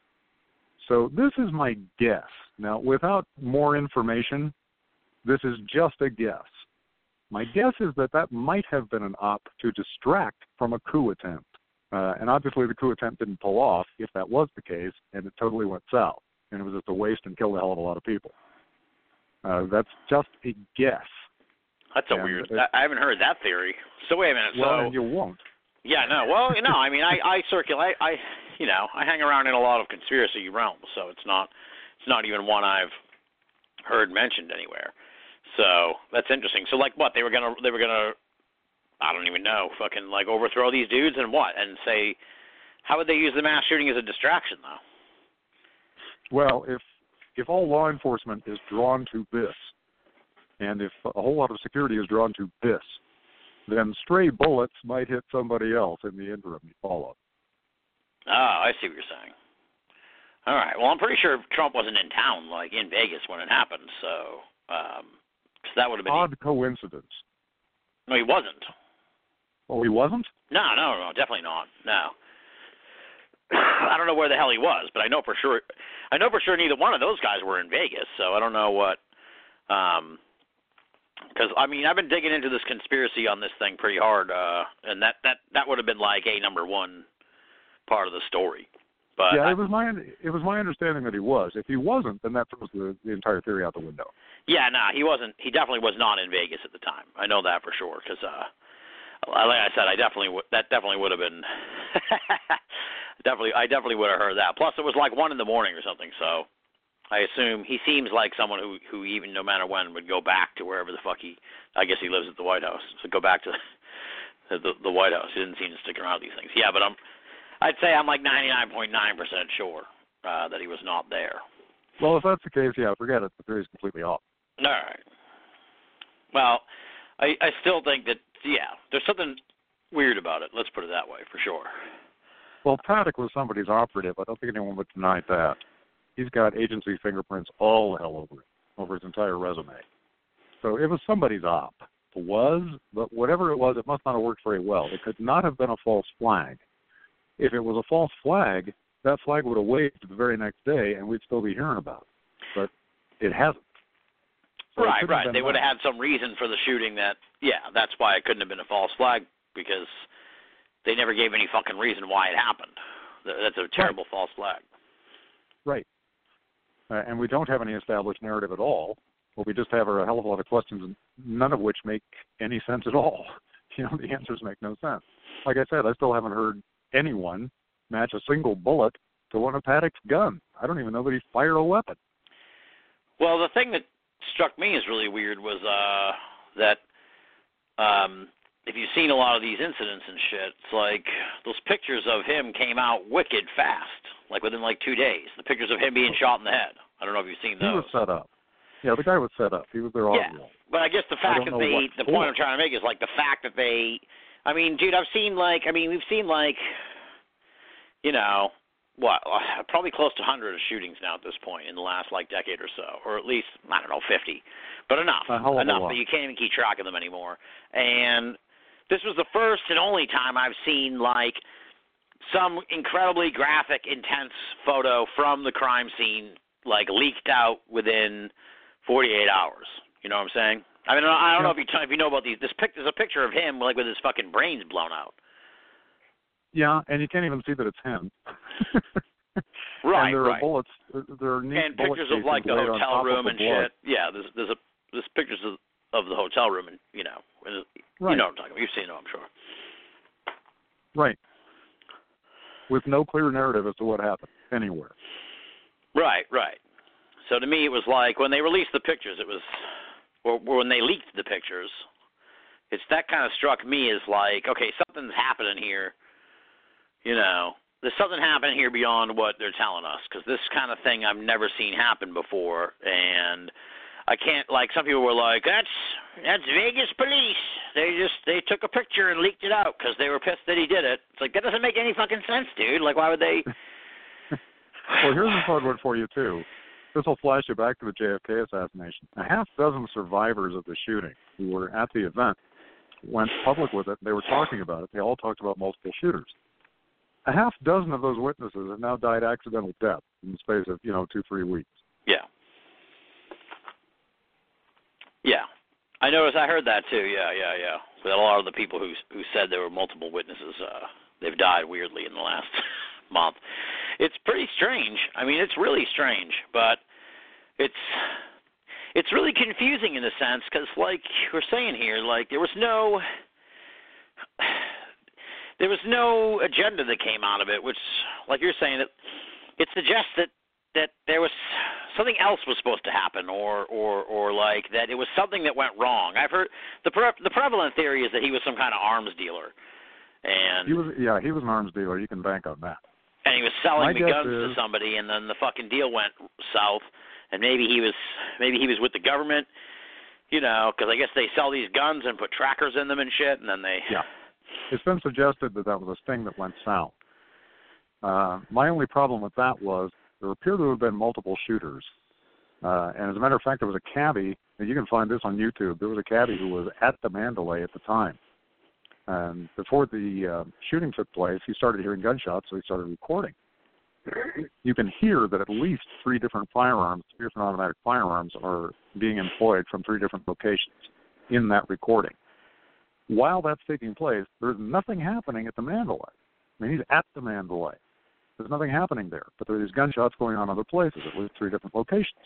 So this is my guess. Now, without more information, this is just a guess. My guess is that might have been an op to distract from a coup attempt. And obviously the coup attempt didn't pull off, if that was the case, and it totally went south. And it was just a waste and killed a hell of a lot of people. That's just a guess. That's a weird. I haven't heard that theory. So wait a minute. Well, and you won't. Yeah, no. Well, no. I mean, I circulate. I hang around in a lot of conspiracy realms, so it's not even one I've heard mentioned anywhere. So that's interesting. So like, what they were gonna, I don't even know, fucking like overthrow these dudes and what, and say, how would they use the mass shooting as a distraction though? Well, if all law enforcement is drawn to this, and if a whole lot of security is drawn to this, then stray bullets might hit somebody else in the interim you follow. Oh, I see what you're saying. All right. Well, I'm pretty sure Trump wasn't in town, like in Vegas when it happened, so that would have been odd coincidence. No, he wasn't. Oh, he wasn't? No, definitely not. No. I don't know where the hell he was, but I know for sure neither one of those guys were in Vegas, so I don't know what because I mean I've been digging into this conspiracy on this thing pretty hard, and that would have been like a number one part of the story. But yeah, it was my understanding that he was. If he wasn't, then that throws the entire theory out the window. Yeah, no, he wasn't. He definitely was not in Vegas at the time. I know that for sure because, like I said, that definitely would have been. I definitely would have heard that. Plus, it was like 1 a.m. or something. So, I assume he seems like someone who even no matter when would go back to wherever the fuck I guess he lives at the White House. So go back to the White House. He didn't seem to stick around with these things. Yeah, but I'd say I'm like 99.9% sure that he was not there. Well, if that's the case, yeah, forget it. The theory's completely off. All right. Well, I still think that, yeah, there's something weird about it. Let's put it that way, for sure. Well, Paddock was somebody's operative. I don't think anyone would deny that. He's got agency fingerprints all the hell over it, over his entire resume. So it was somebody's op. It was, but whatever it was, it must not have worked very well. It could not have been a false flag. If it was a false flag, that flag would have waved the very next day, and we'd still be hearing about it. But it hasn't. So right. They would have had some reason for the shooting that's why it couldn't have been a false flag, because they never gave any fucking reason why it happened. That's a terrible false flag. Right. And we don't have any established narrative at all. What we just have are a hell of a lot of questions, none of which make any sense at all. The answers make no sense. Like I said, I still haven't heard anyone match a single bullet to one of Paddock's guns. I don't even know that he fired a weapon. Well, the thing that struck me as really weird was that if you've seen a lot of these incidents and shit, it's like those pictures of him came out wicked fast, like within like 2 days. The pictures of him being shot in the head. I don't know if you've seen those. He was set up. Yeah, the guy was set up. He was their audio. Yeah, but I guess the fact that the point I'm trying to make is like the fact that they, I mean, dude, we've seen probably close to 100 of shootings now at this point in the last like decade or so, or at least, I don't know, 50, but enough that you can't even keep track of them anymore. And this was the first and only time I've seen like some incredibly graphic, intense photo from the crime scene like leaked out within 48 hours. You know what I'm saying? I mean, I don't know if you know about these. There's a picture of him like with his fucking brains blown out. Yeah, and you can't even see that it's him. Right, and there are right. bullets. There are neat and pictures of like the hotel room and shit. Yeah, there's pictures of the hotel room and right. You know what I'm talking about. You've seen it, I'm sure. Right. With no clear narrative as to what happened anywhere. Right. So to me, it was like when they released the pictures, it was, or when they leaked the pictures, it's that kind of struck me as like, okay, something's happening here. You know, there's something happening here beyond what they're telling us, because this kind of thing I've never seen happen before, and I can't, like, some people were like, that's Vegas police. They took a picture and leaked it out because they were pissed that he did it. It's like, that doesn't make any fucking sense, dude. Like, why would they? Well, here's a hard one for you, too. This will flash you back to the JFK assassination. A half dozen survivors of the shooting who were at the event went public with it. They were talking about it. They all talked about multiple shooters. A half dozen of those witnesses have now died accidental death in the space of, 2-3 weeks. Yeah. Yeah. I noticed, I heard that too, yeah. That a lot of the people who said there were multiple witnesses, they've died weirdly in the last month. It's pretty strange. I mean, it's really strange, but it's really confusing in a sense because, like we're saying here, like there was no agenda that came out of it, which, like you're saying, it suggests that there was something else was supposed to happen, or like that it was something that went wrong. I've heard the prevalent theory is that he was some kind of arms dealer, and he was an arms dealer. You can bank on that. And he was selling the guns to somebody, and then the fucking deal went south, and maybe he was with the government, because I guess they sell these guns and put trackers in them and shit, and then they. Yeah. It's been suggested that was a sting that went south. My only problem with that was there appear to have been multiple shooters. And as a matter of fact, there was a cabbie, and you can find this on YouTube, there was a cabbie who was at the Mandalay at the time. And before the shooting took place, he started hearing gunshots, so he started recording. You can hear that at least 3 different automatic firearms are being employed from 3 different locations in that recording. While that's taking place, there's nothing happening at the Mandalay. I mean, he's at the Mandalay. There's nothing happening there, but there are these gunshots going on other places, at least 3 different locations.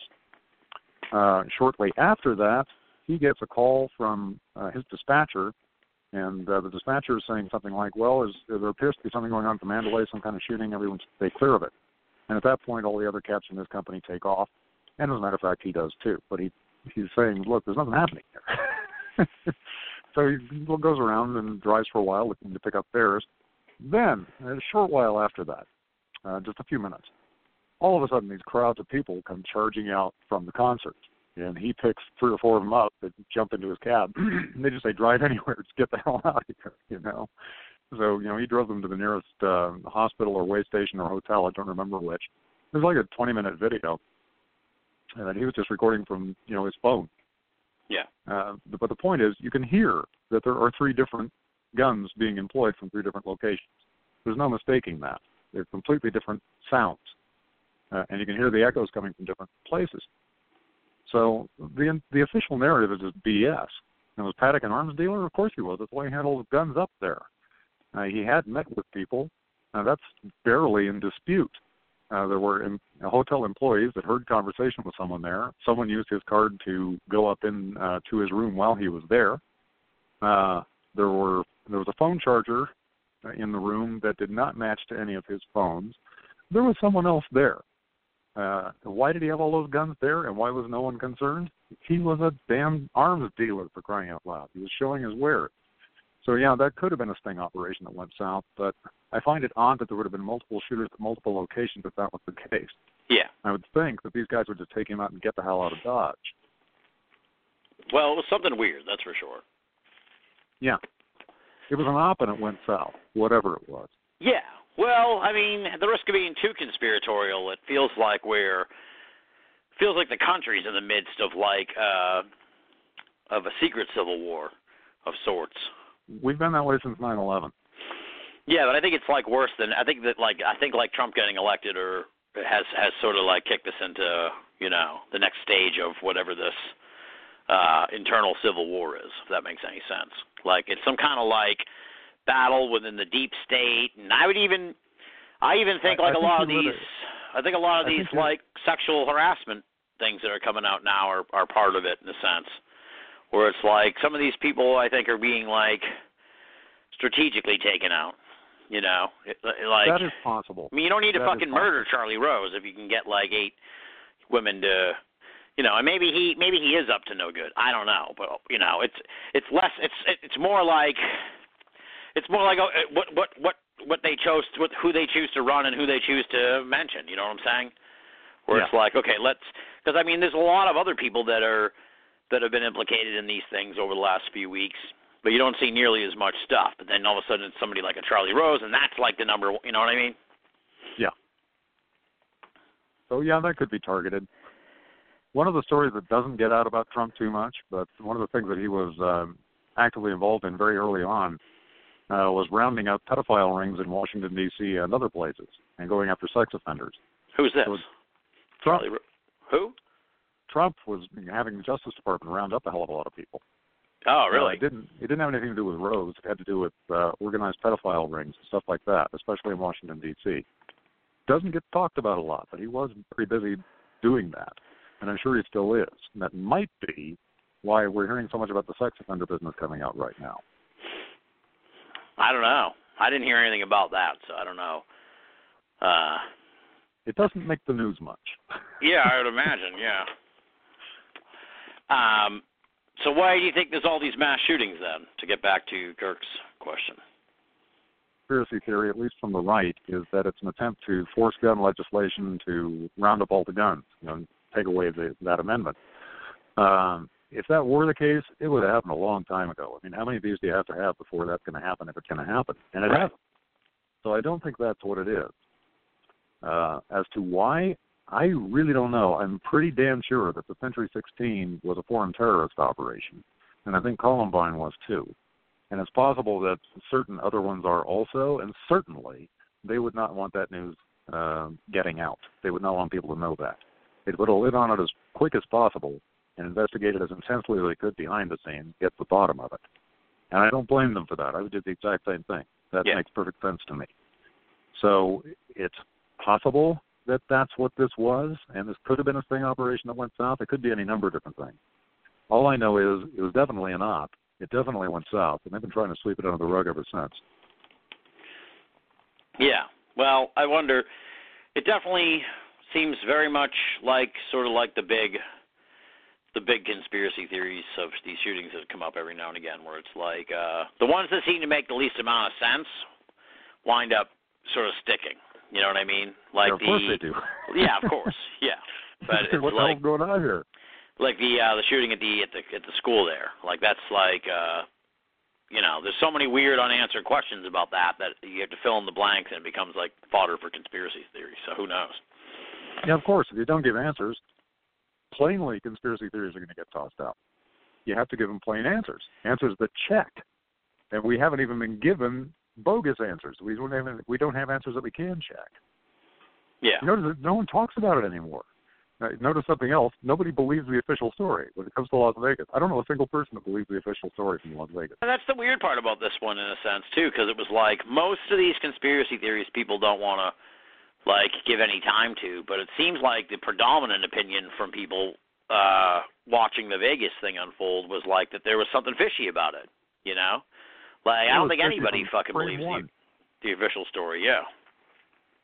Shortly after that, he gets a call from his dispatcher, and the dispatcher is saying something like, well, there appears to be something going on at the Mandalay, some kind of shooting, everyone stay clear of it. And at that point, all the other caps in his company take off, and as a matter of fact, he does too. But he's saying, look, there's nothing happening here. So he goes around and drives for a while looking to pick up fares. Then, a short while after that, just a few minutes, all of a sudden these crowds of people come charging out from the concert. And he picks 3 or 4 of them up that jump into his cab. And they just say, drive anywhere, just get the hell out of here, So, he drove them to the nearest hospital or way station or hotel, I don't remember which. It was like a 20-minute video. And he was just recording from, his phone. Yeah. But the point is, you can hear that there are 3 different guns being employed from 3 different locations. There's no mistaking that. They're completely different sounds. And you can hear the echoes coming from different places. So the official narrative is just BS. And was Paddock an arms dealer? Of course he was. That's why he had all the guns up there. He had met with people. That's barely in dispute. There were hotel employees that heard conversation with someone there. Someone used his card to go up in to his room while he was there. There was a phone charger in the room that did not match to any of his phones. there was someone else there. Why did he have all those guns there, and why was no one concerned? He was a damn arms dealer, for crying out loud. He was showing his wares. So, yeah, that could have been a sting operation that went south, but I find it odd that there would have been multiple shooters at multiple locations if that was the case. Yeah. I would think that these guys would just take him out and get the hell out of Dodge. Well, it was something weird, that's for sure. Yeah. It was an op and it went south, whatever it was. Yeah. Well, I mean, at the risk of being too conspiratorial, it feels like the country's in the midst of of a secret civil war of sorts. We've been that way since 9/11. Yeah, but I think it's worse than I think Trump getting elected or has sort of kicked us into the next stage of whatever this internal civil war is, if that makes any sense. It's some kind of battle within the deep state, and I even think a lot of these sexual harassment things that are coming out now are part of it in a sense, where it's some of these people I think are being strategically taken out. That is possible. I mean, you don't need to fucking murder Charlie Rose if you can get 8 women to, and maybe he is up to no good. I don't know, but it's less. It's more like what they chose, who they choose to run and who they choose to mention. You know what I'm saying? Where it's okay, because I mean, there's a lot of other people that have been implicated in these things over the last few weeks. But you don't see nearly as much stuff. But then all of a sudden it's somebody like a Charlie Rose, and that's the number, you know what I mean? Yeah. So, yeah, that could be targeted. One of the stories that doesn't get out about Trump too much, but one of the things that he was actively involved in very early on was rounding out pedophile rings in Washington, D.C. and other places and going after sex offenders. Who's this? So Trump. Who? Trump was having the Justice Department round up a hell of a lot of people. Oh, really? It didn't have anything to do with Rose. It had to do with organized pedophile rings and stuff like that, especially in Washington, D.C. Doesn't get talked about a lot, but he was pretty busy doing that, and I'm sure he still is. And that might be why we're hearing so much about the sex offender business coming out right now. I don't know. I didn't hear anything about that, so I don't know. It doesn't make the news much. Yeah, I would imagine, yeah. So why do you think there's all these mass shootings then, to get back to Kirk's question? Conspiracy theory, at least from the right, is that it's an attempt to force gun legislation to round up all the guns, take away that amendment. If that were the case, it would have happened a long time ago. I mean, how many of these do you have to have before that's going to happen, if it's going to happen? And it hasn't. So I don't think that's what it is. As to why, I really don't know. I'm pretty damn sure that the Century 16 was a foreign terrorist operation, and I think Columbine was too. And it's possible that certain other ones are also, and certainly they would not want that news getting out. They would not want people to know that. They would have lit on it as quick as possible and investigated as intensely as they could behind the scenes, get to the bottom of it. And I don't blame them for that. I would do the exact same thing. That makes perfect sense to me. So it's possible that that's what this was, and this could have been a sting operation that went south. It could be any number of different things. All I know is it was definitely an op. It definitely went south, and they've been trying to sweep it under the rug ever since. Yeah. Well, I wonder. It definitely seems very much sort of like the big conspiracy theories of these shootings that come up every now and again, where it's the ones that seem to make the least amount of sense wind up sort of sticking. You know what I mean? Of course they do. Yeah, of course. Yeah. But it's what the hell's going on here? Like the shooting at the school there. That's there's so many weird unanswered questions about that you have to fill in the blanks, and it becomes fodder for conspiracy theories. So who knows? Yeah, of course. If you don't give answers, plainly conspiracy theories are going to get tossed out. You have to give them plain answers that check. And we haven't even been given bogus answers. We don't have answers that we can check. Yeah. Notice that no one talks about it anymore. Notice something else. Nobody believes the official story when it comes to Las Vegas. I don't know a single person that believes the official story from Las Vegas. And that's the weird part about this one, in a sense, too, because it was most of these conspiracy theories people don't want to give any time to, but it seems like the predominant opinion from people watching the Vegas thing unfold was that there was something fishy about it, I don't think anybody fucking believes the official story, yeah.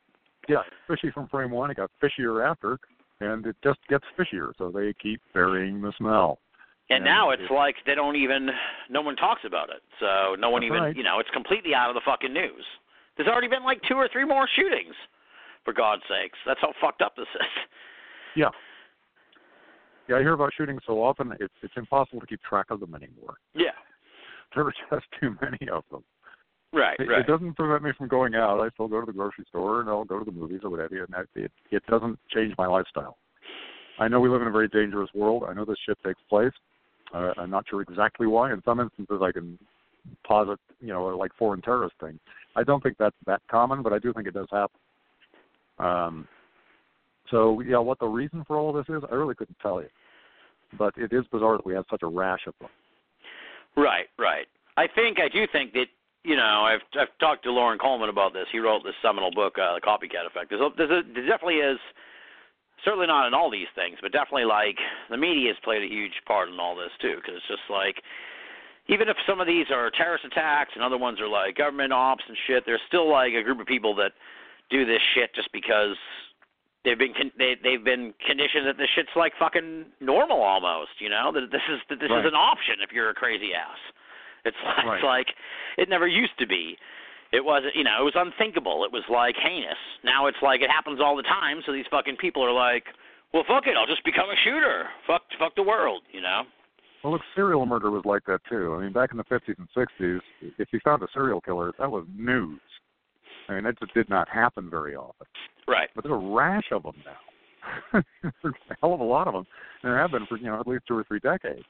Yeah, fishy from frame one. It got fishier after, and it just gets fishier. So they keep burying the smell. And now it's like they don't even, no one talks about it. So no one even, right. it's completely out of the fucking news. There's already been like 2 or 3 more shootings, for God's sakes. That's how fucked up this is. Yeah. Yeah, I hear about shootings so often, it's impossible to keep track of them anymore. Yeah. There are just too many of them. Right, It doesn't prevent me from going out. I still go to the grocery store and I'll go to the movies or whatever, and it doesn't change my lifestyle. I know we live in a very dangerous world. I know this shit takes place. I'm not sure exactly why. In some instances, I can posit, like foreign terrorist thing. I don't think that's that common, but I do think it does happen. So, yeah, what the reason for all of this is, I really couldn't tell you. But it is bizarre that we have such a rash of them. Right. I do think that, I've talked to Loren Coleman about this. He wrote this seminal book, The Copycat Effect. There definitely is, certainly not in all these things, but definitely like the media has played a huge part in all this too, because it's just like, even if some of these are terrorist attacks and other ones are like government ops and shit, there's still like a group of people that do this shit just because they've been conditioned that this shit's like fucking normal almost, that this is an option if you're a crazy ass. It's like it never used to be. It wasn't, it was unthinkable. It was like heinous. Now it's like it happens all the time. So these fucking people are like, well, fuck it, I'll just become a shooter. Fuck the world, Well, look, serial murder was like that too. I mean, back in the 50s and 60s, if you found a serial killer, that was news. I mean, that just did not happen very often. Right. But there's a rash of them now. There's a hell of a lot of them. And there have been for, at least 2 or 3 decades.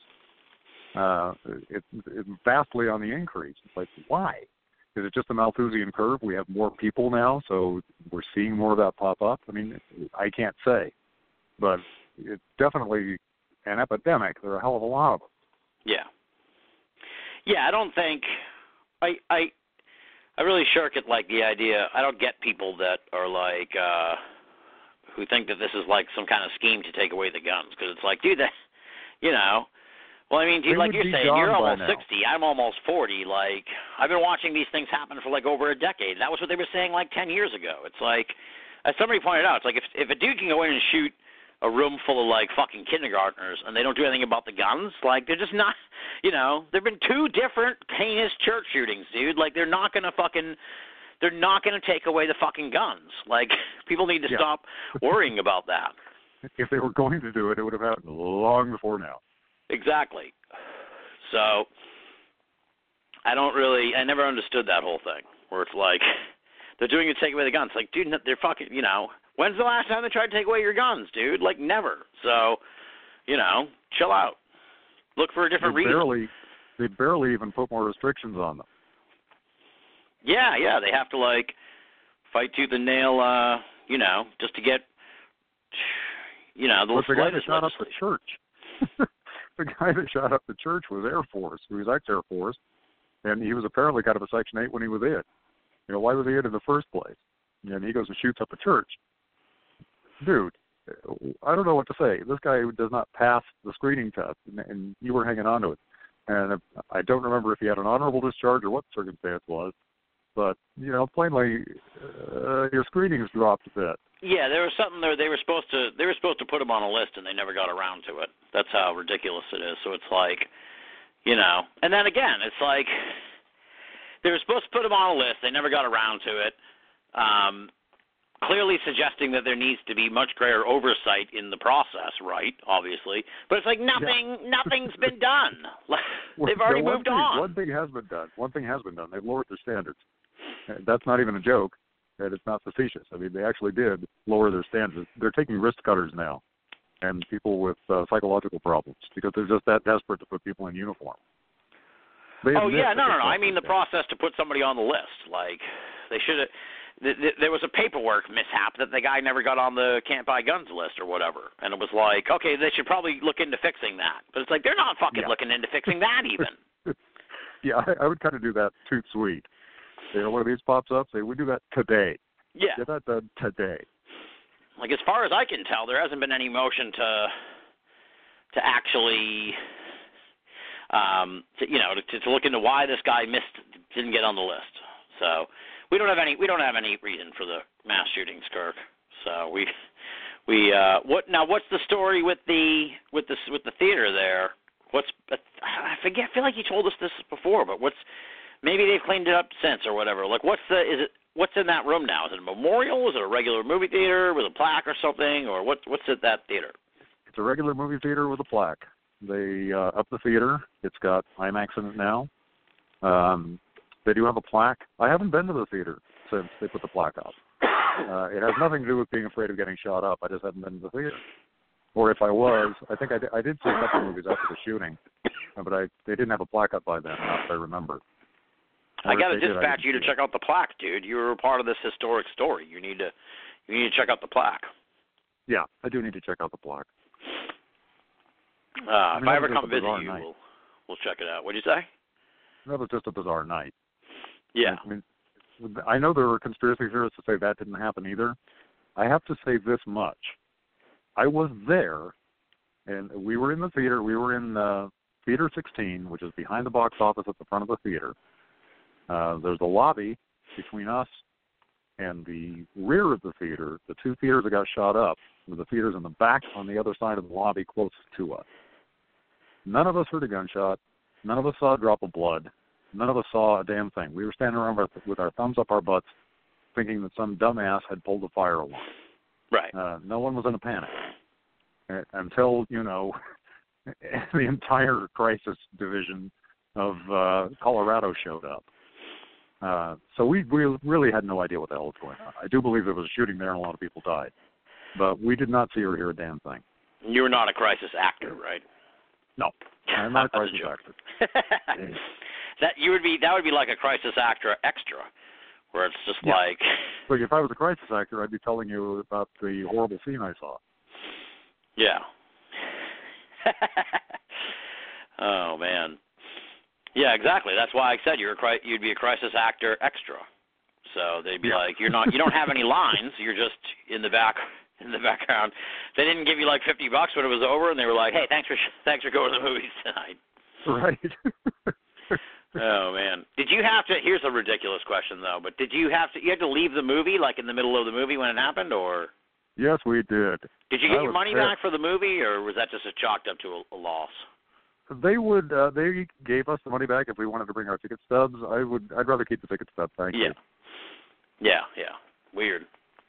It's vastly on the increase. It's like, why? Is it just the Malthusian curve? We have more people now, so we're seeing more of that pop up? I mean, I can't say. But it's definitely an epidemic. There are a hell of a lot of them. Yeah. Yeah, I don't think I really shirk at like the idea. I don't get people that are like who think that this is like some kind of scheme to take away the guns, because it's like, dude, well, I mean, dude, like you're saying, you're almost 60. I'm almost 40. Like, I've been watching these things happen for like over a decade. That was what they were saying like 10 years ago. It's like, as somebody pointed out, it's like if a dude can go in and shoot a room full of like fucking kindergartners and they don't do anything about the guns, like they're just not, there've been 2 different heinous church shootings, dude. Like they're not gonna take away the fucking guns. Like people need to stop worrying about that. If they were going to do it, it would have happened long before now. Exactly. So I never understood that whole thing where it's like they're doing it to take away the guns. Like, dude, they're fucking, when's the last time they tried to take away your guns, dude? Like, never. So, chill out. Look for a different reason. They barely even put more restrictions on them. Yeah, they have to, like, fight tooth and nail, just to get, the guy that shot up the legislation. church. The guy that shot up the church was Air Force. He was ex-Air Force, and he was apparently kind of a Section 8 when he was in. Why was he in the first place? And he goes and shoots up a church. Dude, I don't know what to say. This guy does not pass the screening test, and you were hanging on to it. And I don't remember if he had an honorable discharge or what the circumstance was, but, plainly, your screenings dropped a bit. Yeah, there was something there. They were supposed to put him on a list, and they never got around to it. That's how ridiculous it is. So it's like, and then again, it's like they were supposed to put him on a list. They never got around to it. Clearly suggesting that there needs to be much greater oversight in the process, right? Obviously, but it's like nothing's been done. They've already moved on. One thing has been done. They've lowered their standards. That's not even a joke. That it's not facetious. I mean, they actually did lower their standards. They're taking wrist cutters now, and people with psychological problems, because they're just that desperate to put people in uniform. No. I mean the process to put somebody on the list. Like they should have. There was a paperwork mishap that the guy never got on the can't buy guns list or whatever, and it was like, okay, they should probably look into fixing that. But it's like they're not fucking looking into fixing that even. Yeah, I would kind of do that too sweet. One of these pops up, say, we do that today. Yeah. Get that done today. Like, as far as I can tell, there hasn't been any motion to actually, to look into why this guy didn't get on the list. So we don't have any reason for the mass shootings, Kirk. So what's the story with the theater there? I forget. I feel like you told us this before, but maybe they've cleaned it up since or whatever. Like what's in that room now? Is it a memorial? Is it a regular movie theater with a plaque or something? Or what's at that theater? It's a regular movie theater with a plaque. They upped the theater. It's got IMAX in it now. They do have a plaque. I haven't been to the theater since they put the plaque up. It has nothing to do with being afraid of getting shot up. I just haven't been to the theater. Or if I was, I think I did see a couple of movies after the shooting, but they didn't have a plaque up by then, not that I remember. I got to dispatch you to check out the plaque, dude. You were a part of this historic story. You need to check out the plaque. Yeah, I do need to check out the plaque. If I ever come visit you, we'll check it out. What'd you say? That was just a bizarre night. Yeah. I mean, I know there were conspiracy theorists to say that didn't happen either. I have to say this much. I was there, and we were in the theater. We were in Theater 16, which is behind the box office at the front of the theater. There's a lobby between us and the rear of the theater. The two theaters that got shot up were the theaters in the back on the other side of the lobby closest to us. None of us heard a gunshot. None of us saw a drop of blood. None of us saw a damn thing. We were standing around with our thumbs up our butts thinking that some dumbass had pulled the fire alarm. Right. No one was in a panic until, the entire crisis division of Colorado showed up. So we really had no idea what the hell was going on. I do believe there was a shooting there and a lot of people died. But we did not see or hear a damn thing. You were not a crisis actor, right? No. I'm not a crisis actor. That would be like a crisis actor extra, where it's just like. But if I was a crisis actor, I'd be telling you about the horrible scene I saw. Yeah. Oh man. Yeah, exactly. That's why I said you'd be a crisis actor extra. So they'd be like, you don't have any lines. You're just in the background. They didn't give you like $50 when it was over, and they were like, hey, thanks for going to the movies tonight. Right. Oh man, did you have to? Here's a ridiculous question though, but did you have to leave the movie like in the middle of the movie when it happened, or? Yes, we did. Did you get your money back for the movie, or was that just chalked up to a loss? They gave us the money back if we wanted to bring our ticket stubs. I'd rather keep the ticket stubs, thank you. Yeah. Weird.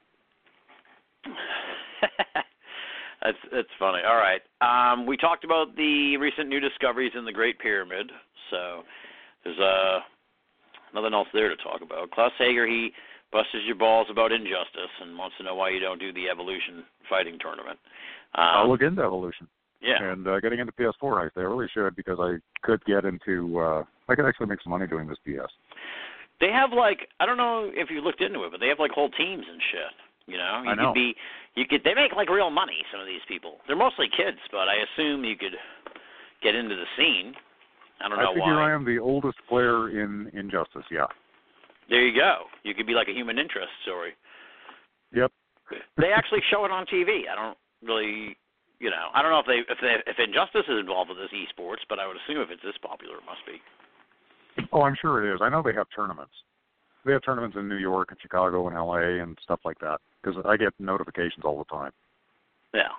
That's funny. All right. We talked about the recent new discoveries in the Great Pyramid, so there's nothing else there to talk about. Klaus Hager, he busted your balls about Injustice and wants to know why you don't do the Evolution fighting tournament. I'll look into Evolution. Yeah. And getting into PS4 heist, I really should, because I could get into I could actually make some money doing this BS. They have I don't know if you looked into it, but they have whole teams and shit. I know. They make real money, some of these people. They're mostly kids, but I assume you could get into the scene. I don't know why. I figure I am the oldest player in Injustice, yeah. There you go. You could be like a human interest story. Yep. They actually show it on TV. I don't really, I don't know if Injustice is involved with this esports, but I would assume if it's this popular, it must be. Oh, I'm sure it is. I know they have tournaments. They have tournaments in New York and Chicago and LA and stuff like that, because I get notifications all the time. Yeah.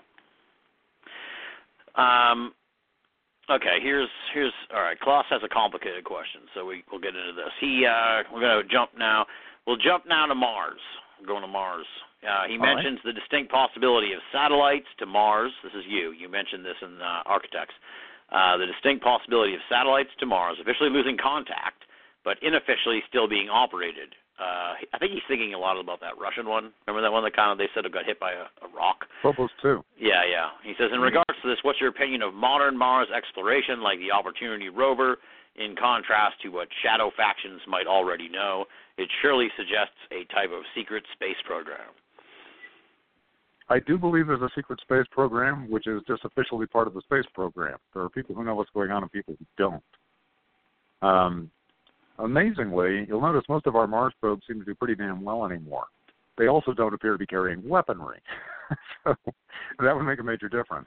Okay, here's all right. Klaus has a complicated question, so we'll get into this. We're going to jump now. We'll jump now to Mars. We're going to Mars. He mentions the distinct possibility of satellites to Mars. This is you. You mentioned this in Architects. The distinct possibility of satellites to Mars officially losing contact, but unofficially still being operated. I think he's thinking a lot about that Russian one. Remember that one that they said got hit by a rock? Phobos 2. Yeah. He says, in regards to this, what's your opinion of modern Mars exploration like the Opportunity rover, in contrast to what shadow factions might already know? It surely suggests a type of secret space program. I do believe there's a secret space program, which is just officially part of the space program. There are people who know what's going on and people who don't. Amazingly, you'll notice most of our Mars probes seem to do pretty damn well anymore. They also don't appear to be carrying weaponry. So that would make a major difference.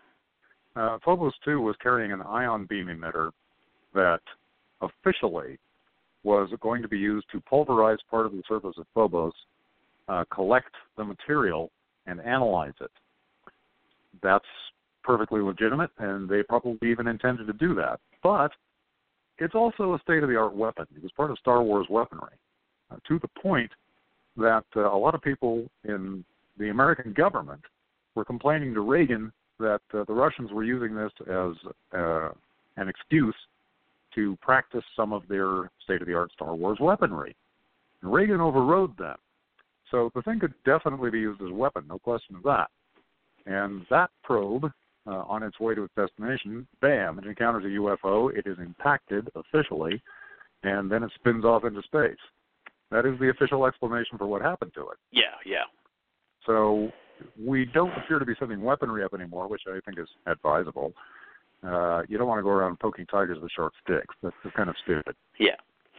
Phobos 2 was carrying an ion beam emitter that officially was going to be used to pulverize part of the surface of Phobos, collect the material, and analyze it. That's perfectly legitimate, and they probably even intended to do that. But it's also a state-of-the-art weapon. It was part of Star Wars weaponry, to the point that a lot of people in the American government were complaining to Reagan that the Russians were using this as an excuse to practice some of their state-of-the-art Star Wars weaponry. And Reagan overrode that. So the thing could definitely be used as a weapon, no question of that. And that probe, on its way to its destination, bam, it encounters a UFO, it is impacted officially, and then it spins off into space. That is the official explanation for what happened to it. Yeah. So we don't appear to be sending weaponry up anymore, which I think is advisable. You don't want to go around poking tigers with short sticks. That's kind of stupid. Yeah.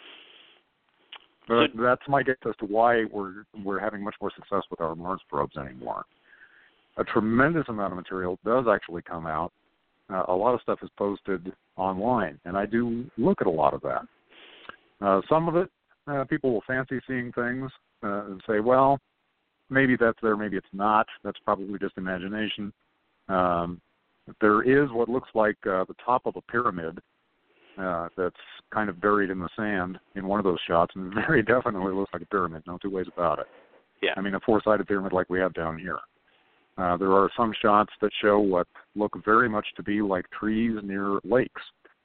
But that's my guess as to why we're having much more success with our Mars probes anymore. A tremendous amount of material does actually come out. A lot of stuff is posted online, and I do look at a lot of that. Some of it, people will fancy seeing things and say, well, maybe that's there, maybe it's not. That's probably just imagination. There is what looks like the top of a pyramid that's kind of buried in the sand in one of those shots, and it very definitely looks like a pyramid, no two ways about it. Yeah. I mean, a four-sided pyramid like we have down here. There are some shots that show what look very much to be like trees near lakes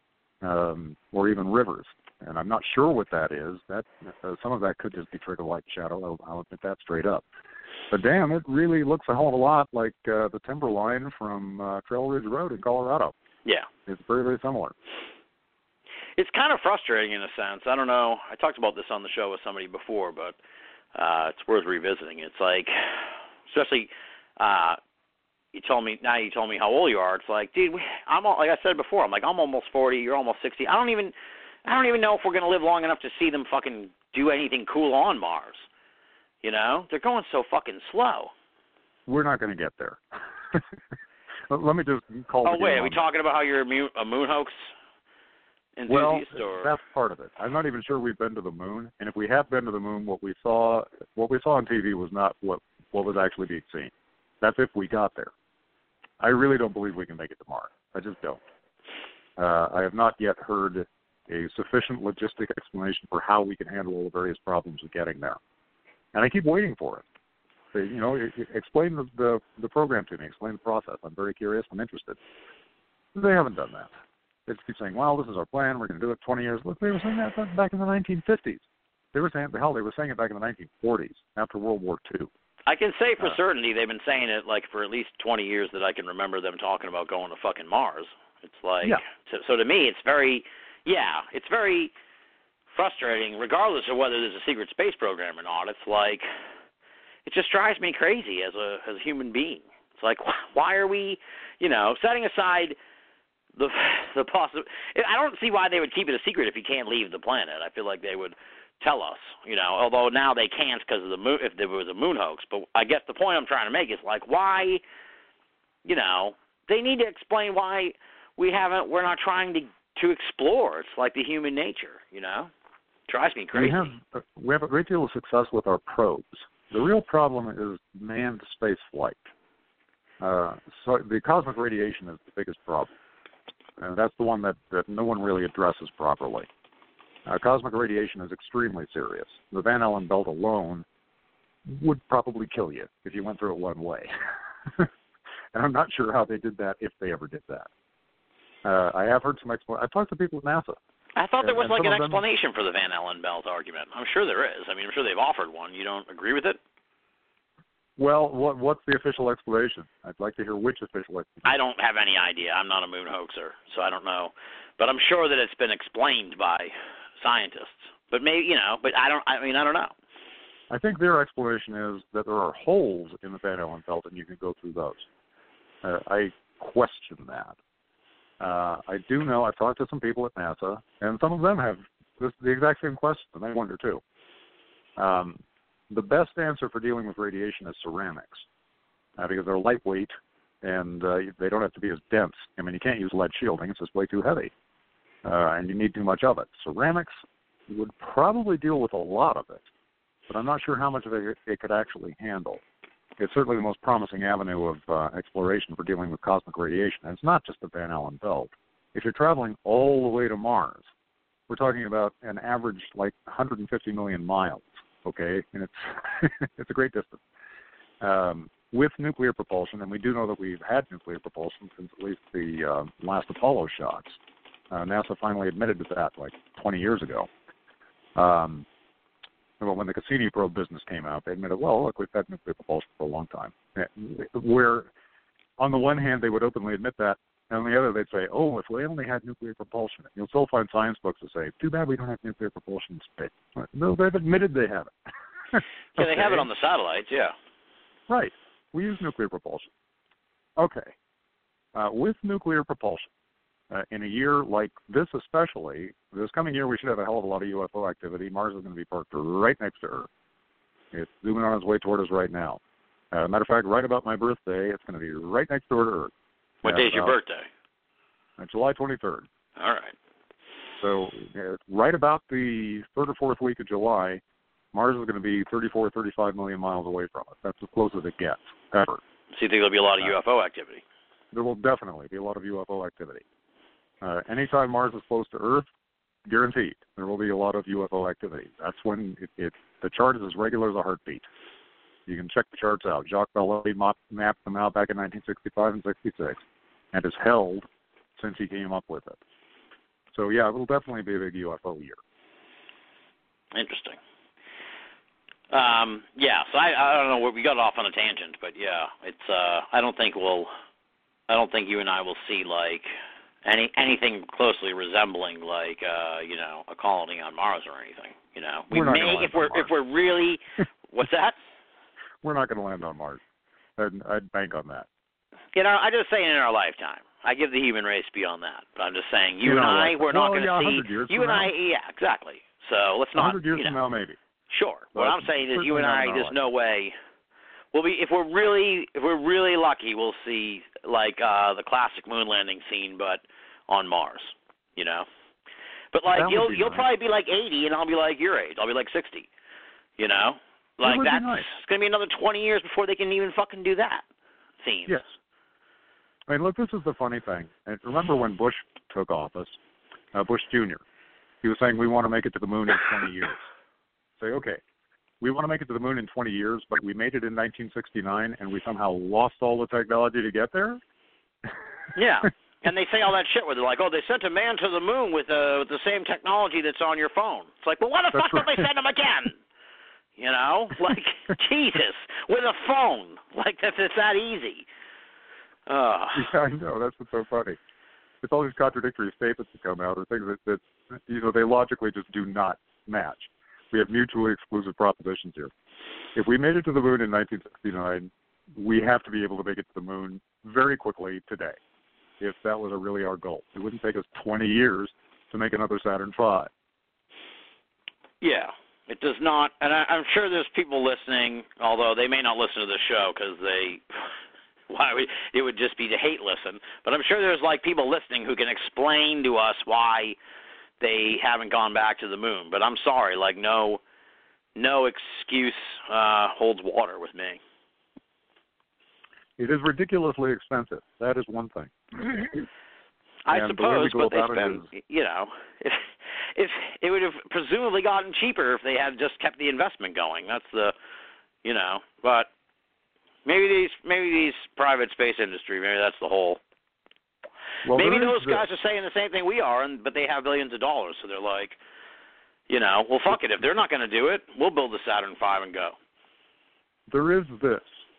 or even rivers, and I'm not sure what that is. That some of that could just be trigger light shadow. I'll admit that straight up. But damn, it really looks a hell of a lot like the timberline from Trail Ridge Road in Colorado. Yeah. It's very, very similar. It's kind of frustrating in a sense. I don't know. I talked about this on the show with somebody before, but it's worth revisiting. It's like, especially you told me how old you are. It's like, dude, like I said before, I'm almost 40. You're almost 60. I don't even know if we're gonna live long enough to see them fucking do anything cool on Mars. You know, they're going so fucking slow. We're not going to get there. Let me just call. Oh wait, are we talking about how you're a moon hoax enthusiast? Well, or? That's part of it. I'm not even sure we've been to the moon, and if we have been to the moon, what we saw on TV was not what was actually being seen. That's if we got there. I really don't believe we can make it to Mars. I just don't. I have not yet heard a sufficient logistic explanation for how we can handle all the various problems of getting there. And I keep waiting for it. Say, explain the program to me. Explain the process. I'm very curious. I'm interested. They haven't done that. They just keep saying, well, this is our plan. We're going to do it 20 years. Look, they were saying that back in the 1950s. They were saying it back in the 1940s, after World War II. I can say for certainty they've been saying it like for at least 20 years that I can remember them talking about going to fucking Mars. It's like, so to me, it's very frustrating, regardless of whether there's a secret space program or not. It's like, it just drives me crazy as a human being. It's like, why are we, setting aside the possible? I don't see why they would keep it a secret if you can't leave the planet. I feel like they would tell us, although now they can't because of the moon, if there was a moon hoax. But I guess the point I'm trying to make is like, why, they need to explain why we're not trying to explore. It's like the human nature, drives me crazy. We have a great deal of success with our probes. The real problem is manned space flight. So the cosmic radiation is the biggest problem. And that's the one that no one really addresses properly. Cosmic radiation is extremely serious. The Van Allen belt alone would probably kill you if you went through it one way. And I'm not sure how they did that, if they ever did that. I have heard some I've talked to people at NASA. I thought there was like an explanation for the Van Allen belt argument. I'm sure there is. I mean, I'm sure they've offered one. You don't agree with it? Well, what's the official explanation? I'd like to hear which official explanation. I don't have any idea. I'm not a moon hoaxer, so I don't know. But I'm sure that it's been explained by scientists. But maybe, but I don't know. I think their explanation is that there are holes in the Van Allen belt and you can go through those. I question that. I do know, I've talked to some people at NASA, and some of them have the exact same question, and I wonder too. The best answer for dealing with radiation is ceramics, because they're lightweight and they don't have to be as dense. I mean, you can't use lead shielding, it's just way too heavy, and you need too much of it. Ceramics, would probably deal with a lot of it, but I'm not sure how much of it could actually handle. It's certainly the most promising avenue of exploration for dealing with cosmic radiation. And it's not just the Van Allen belt. If you're traveling all the way to Mars, we're talking about an average like 150 million miles, okay? And it's it's a great distance. With nuclear propulsion, and we do know that we've had nuclear propulsion since at least the last Apollo shots. NASA finally admitted to that like 20 years ago. Well, when the Cassini probe business came out, they admitted, well, look, we've had nuclear propulsion for a long time. Where, on the one hand, they would openly admit that, and on the other, they'd say, oh, if we only had nuclear propulsion. You'll still find science books that say, too bad we don't have nuclear propulsion in space. No, they've admitted they have it. Yeah, they have it on the satellites, yeah. Right. We use nuclear propulsion. Okay. With nuclear propulsion, in a year like this especially, this coming year we should have a hell of a lot of UFO activity. Mars is going to be parked right next to Earth. It's zooming on its way toward us right now. Matter of fact, right about my birthday, it's going to be right next door to Earth. What day is your birthday? July 23rd. All right. So right about the 3rd or 4th week of July, Mars is going to be 34, 35 million miles away from us. That's as close as it gets, ever. So you think there'll be a lot of UFO activity? There will definitely be a lot of UFO activity. Anytime Mars is close to Earth, guaranteed, there will be a lot of UFO activity. That's when the chart is as regular as a heartbeat. You can check the charts out. Jacques Vallée mapped them out back in 1965 and 66, and has held since he came up with it. So, yeah, it will definitely be a big UFO year. Interesting. Yeah, so I don't know, we got off on a tangent, but yeah, it's I don't think you and I will see like anything closely resembling like a colony on Mars or anything. We may if we're really what's that? We're not going to land on Mars. I'd bank on that. I just say in our lifetime. I give the human race beyond that, but I'm just saying you and I we're not going to see you and I. Yeah, exactly. So let's not. 100 years from now, maybe. Sure. What I'm saying is you and I, there's no way. We'll be if we're really lucky, we'll see like the classic moon landing scene, but on Mars. But like you'll probably be like 80, and I'll be like your age. I'll be like 60. Like that's nice. It's gonna be another 20 years before they can even fucking do that. Seems. Yes. I mean, look, this is the funny thing. And remember when Bush took office, Bush Jr. He was saying we want to make it to the moon in 20 years. Say, okay, we want to make it to the moon in 20 years, but we made it in 1969, and we somehow lost all the technology to get there? Yeah, and they say all that shit where they're like, oh, they sent a man to the moon with the same technology that's on your phone. It's like, well, why the fuck don't they send him again? Like, Jesus, with a phone. Like, it's that easy. Yeah, I know. That's what's so funny. It's all these contradictory statements that come out, or things that they logically just do not match. We have mutually exclusive propositions here. If we made it to the moon in 1969, we have to be able to make it to the moon very quickly today, if that was really our goal. It wouldn't take us 20 years to make another Saturn V. Yeah, it does not. And I'm sure there's people listening, although they may not listen to the show because it would just be to hate listen. But I'm sure there's like people listening who can explain to us why they haven't gone back to the moon. But I'm sorry, like no excuse holds water with me. It is ridiculously expensive. That is one thing. I suppose, but they spend, if it would have presumably gotten cheaper if they had just kept the investment going. That's but maybe these private space industry, maybe that's the whole. Well, maybe those guys are saying the same thing we are, but they have billions of dollars, so they're like, well, fuck it. If they're not going to do it, we'll build the Saturn V and go. There is this.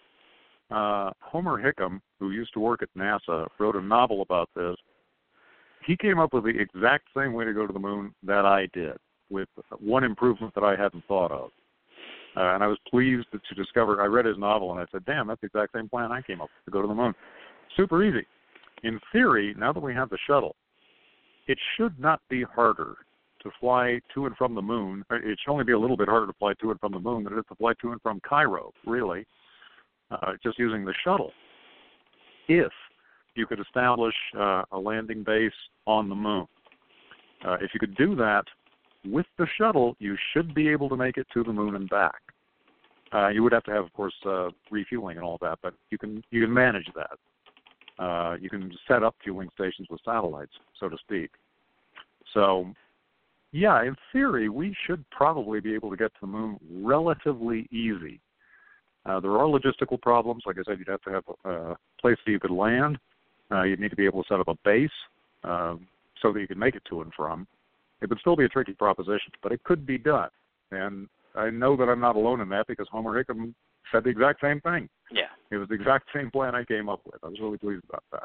Homer Hickam, who used to work at NASA, wrote a novel about this. He came up with the exact same way to go to the moon that I did, with one improvement that I hadn't thought of. And I was pleased to discover, I read his novel, and I said, damn, that's the exact same plan I came up with to go to the moon. Super easy. In theory, now that we have the shuttle, it should not be harder to fly to and from the moon. It should only be a little bit harder to fly to and from the moon than it is to fly to and from Cairo, really, just using the shuttle. If you could establish a landing base on the moon. If you could do that, with the shuttle, you should be able to make it to the moon and back. You would have to have, of course, refueling and all that, but you can manage that. You can set up fueling stations with satellites, so to speak. So, yeah, in theory, we should probably be able to get to the moon relatively easy. There are logistical problems. Like I said, you'd have to have a place that you could land. You'd need to be able to set up a base so that you can make it to and from. It would still be a tricky proposition, but it could be done. And I know that I'm not alone in that because Homer Hickam said the exact same thing. Yeah. It was the exact same plan I came up with. I was really pleased about that.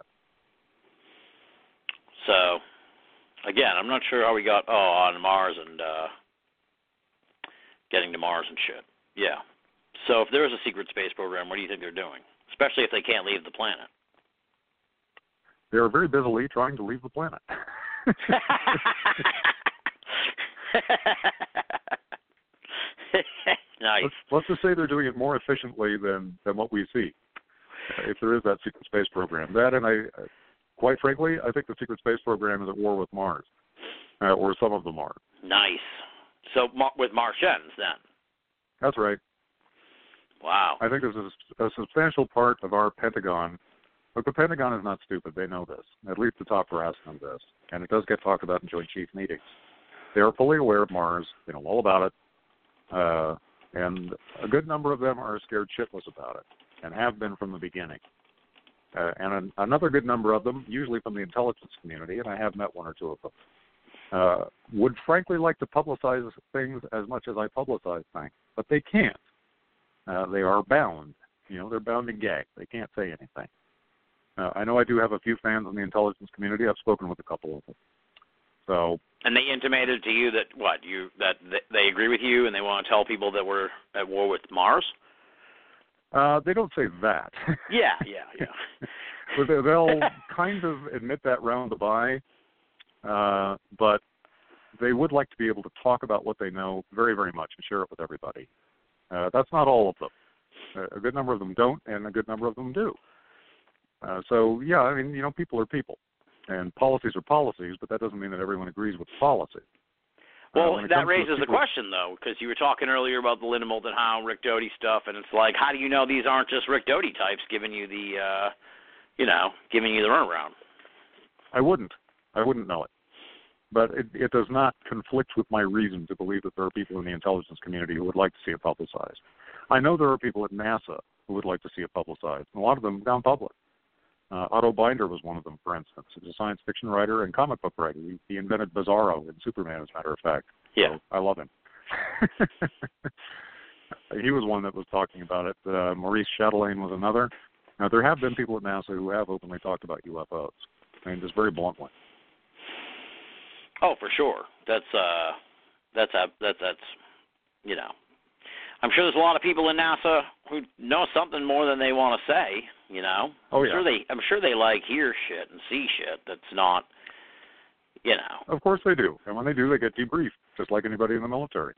So, again, I'm not sure how we got on Mars and getting to Mars and shit. Yeah. So if there is a secret space program, what do you think they're doing? Especially if they can't leave the planet. They are very busily trying to leave the planet. Nice. Let's just say they're doing it more efficiently than what we see. If there is that secret space program, that and quite frankly, I think the secret space program is at war with Mars, or some of them are. Nice. So with Martians, then. That's right. Wow. I think there's a substantial part of our Pentagon. Look, the Pentagon is not stupid. They know this. At least the top brass know this. And it does get talked about in Joint Chief meetings. They are fully aware of Mars. They know all about it. And a good number of them are scared shitless about it and have been from the beginning. And another good number of them, usually from the intelligence community, and I have met one or two of them, would frankly like to publicize things as much as I publicize things. But they can't. They are bound. They're bound to gag. They can't say anything. I know I do have a few fans in the intelligence community. I've spoken with a couple of them. So. And they intimated to you that they agree with you and they want to tell people that we're at war with Mars? They don't say that. Yeah. But they'll kind of admit that round the by, but they would like to be able to talk about what they know very, very much and share it with everybody. That's not all of them. A good number of them don't, and a good number of them do. So, yeah, I mean, people are people, and policies are policies, but that doesn't mean that everyone agrees with policy. Well, that raises the question, though, because you were talking earlier about the Linda Moulton Howe, Rick Doty stuff, and it's like, how do you know these aren't just Rick Doty types giving you the, giving you the runaround? I wouldn't know it. But it does not conflict with my reason to believe that there are people in the intelligence community who would like to see it publicized. I know there are people at NASA who would like to see it publicized, and a lot of them down public. Otto Binder was one of them, for instance. He was a science fiction writer and comic book writer. He invented Bizarro in Superman, as a matter of fact. Yeah. So I love him. He was one that was talking about it. Maurice Chatelain was another. Now, there have been people at NASA who have openly talked about UFOs. I mean, just very bluntly. Oh, for sure. That's I'm sure there's a lot of people in NASA who know something more than they want to say, Oh, yeah. I'm sure they hear shit and see shit that's not, Of course they do. And when they do, they get debriefed, just like anybody in the military.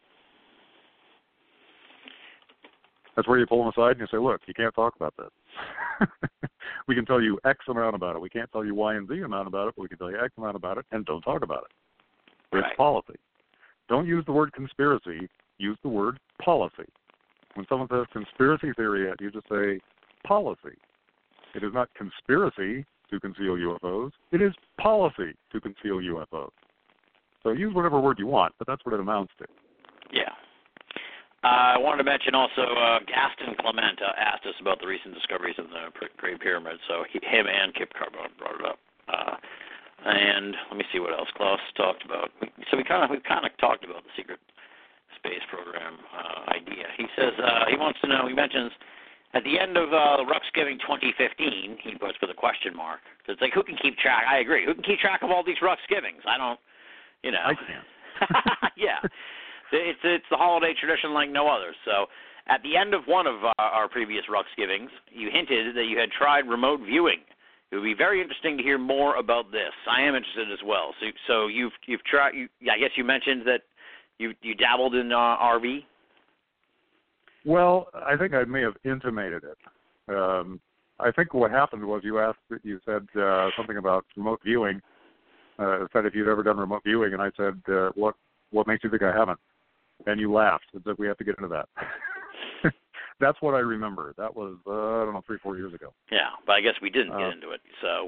That's where you pull them aside and you say, look, you can't talk about this. We can tell you X amount about it. We can't tell you Y and Z amount about it, but we can tell you X amount about it, and don't talk about it. It's policy. Don't use the word conspiracy. Use the word policy. When someone says conspiracy theory, you just say policy. It is not conspiracy to conceal UFOs. It is policy to conceal UFOs. So use whatever word you want, but that's what it amounts to. Yeah. I wanted to mention also Gaston Clement asked us about the recent discoveries in the Great Pyramid. So him and Kip Carbone brought it up. And let me see what else Klaus talked about. So we kind of talked about the secret space program idea. He says he wants to know. He mentions at the end of the Ruxgiving 2015, he puts with a question mark. So it's like, who can keep track? I agree. Who can keep track of all these Ruxgivings? I don't. I can't. Yeah. It's the holiday tradition like no other. So at the end of one of our previous Ruxgivings, you hinted that you had tried remote viewing. It would be very interesting to hear more about this. I am interested as well. So you've tried. I guess you mentioned that you dabbled in RV. Well, I think I may have intimated it. I think what happened was you said something about remote viewing. Said if you'd ever done remote viewing, and I said, look, what makes you think I haven't? And you laughed. It's like, we have to get into that. That's what I remember. That was, I don't know, 3-4 years ago. Yeah, but I guess we didn't get into it. So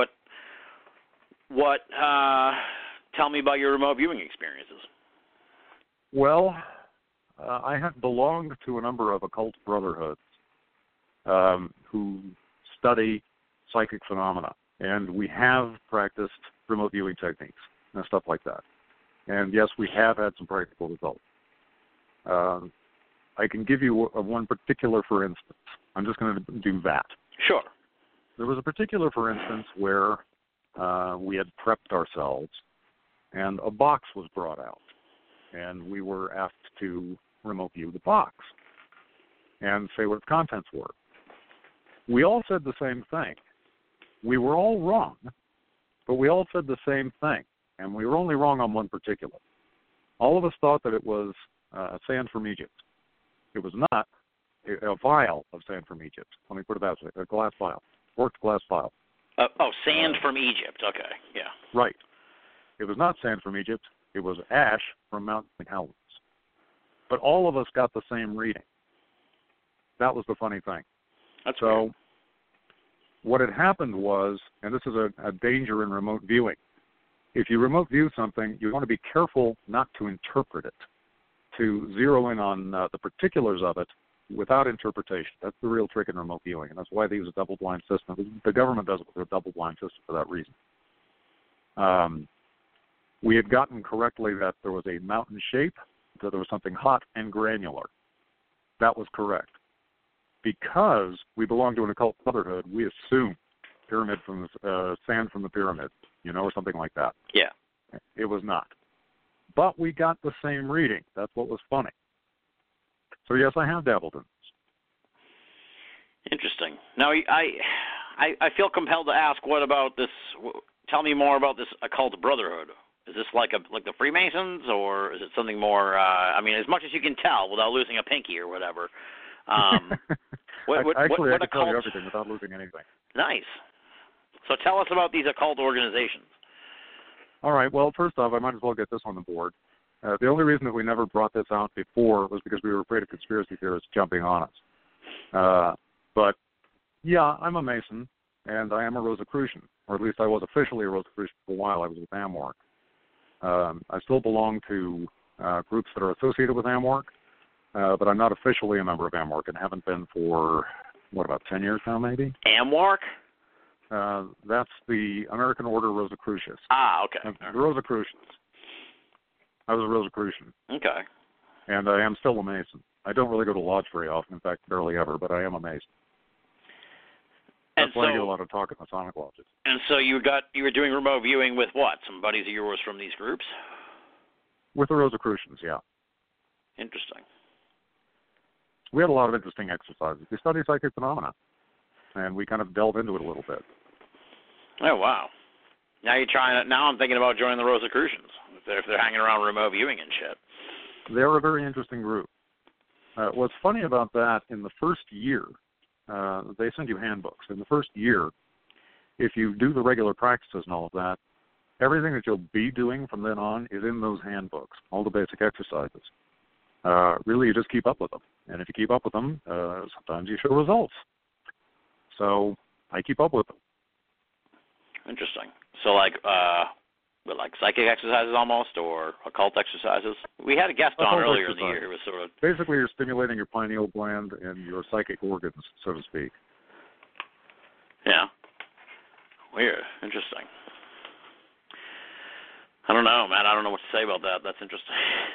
what, tell me about your remote viewing experiences. Well, I had belonged to a number of occult brotherhoods who study psychic phenomena, and we have practiced remote viewing techniques and stuff like that. And yes, we have had some practical results. I can give you one particular for instance. I'm just going to do that. Sure. There was a particular for instance where we had prepped ourselves, and a box was brought out, and we were asked to remote view the box and say what its contents were. We all said the same thing. We were all wrong, but we all said the same thing, and we were only wrong on one particular. All of us thought that it was sand from Egypt. It was not a vial of sand from Egypt. Let me put it that way, a glass vial, worked glass vial. Sand from Egypt. Okay, yeah. Right. It was not sand from Egypt. It was ash from Mount St. Helens. But all of us got the same reading. That was the funny thing. That's so weird. What had happened was, and this is a danger in remote viewing, if you remote view something, you want to be careful not to interpret it, to zero in on the particulars of it without interpretation. That's the real trick in remote viewing, and that's why they use a double-blind system. The government does it with a double-blind system for that reason. We had gotten correctly that there was a mountain shape, that there was something hot and granular. That was correct. Because we belong to an occult brotherhood, we assumed pyramid from sand from the pyramid, or something like that. Yeah. It was not. But we got the same reading. That's what was funny. So yes, I have dabbled in this. Interesting. Now, I feel compelled to ask, what about this? Tell me more about this occult brotherhood. Is this like the Freemasons, or is it something more? As much as you can tell without losing a pinky or whatever. Actually, I can tell you everything without losing anything. Nice. So tell us about these occult organizations. All right. Well, first off, I might as well get this on the board. The only reason that we never brought this out before was because we were afraid of conspiracy theorists jumping on us. But, yeah, I'm a Mason, and I am a Rosicrucian, or at least I was officially a Rosicrucian for a while. I was with AMWARC. I still belong to groups that are associated with AMWARC, but I'm not officially a member of AMWARC and haven't been for, about 10 years now, maybe? AMWARC? That's the American Order Rosicrucius. Ah, okay. The Rosicrucians. I was a Rosicrucian. Okay. And I am still a Mason. I don't really go to lodge very often, in fact, barely ever, but I am a Mason. That's why I get a lot of talk at Masonic lodges. And so you were doing remote viewing with what? Some buddies of yours from these groups? With the Rosicrucians, yeah. Interesting. We had a lot of interesting exercises. We studied psychic phenomena, and we kind of delve into it a little bit. Oh, wow. Now I'm thinking about joining the Rosicrucians, if they're hanging around remote viewing and shit. They're a very interesting group. What's funny about that, in the first year, they send you handbooks. In the first year, if you do the regular practices and all of that, everything that you'll be doing from then on is in those handbooks, all the basic exercises. Really, you just keep up with them. And if you keep up with them, sometimes you show results. So I keep up with them. Interesting. So like psychic exercises almost, or occult exercises? We had a guest on earlier in the year who was sort of... Basically, you're stimulating your pineal gland and your psychic organs, so to speak. Yeah. Weird. Interesting. I don't know, man. I don't know what to say about that. That's interesting.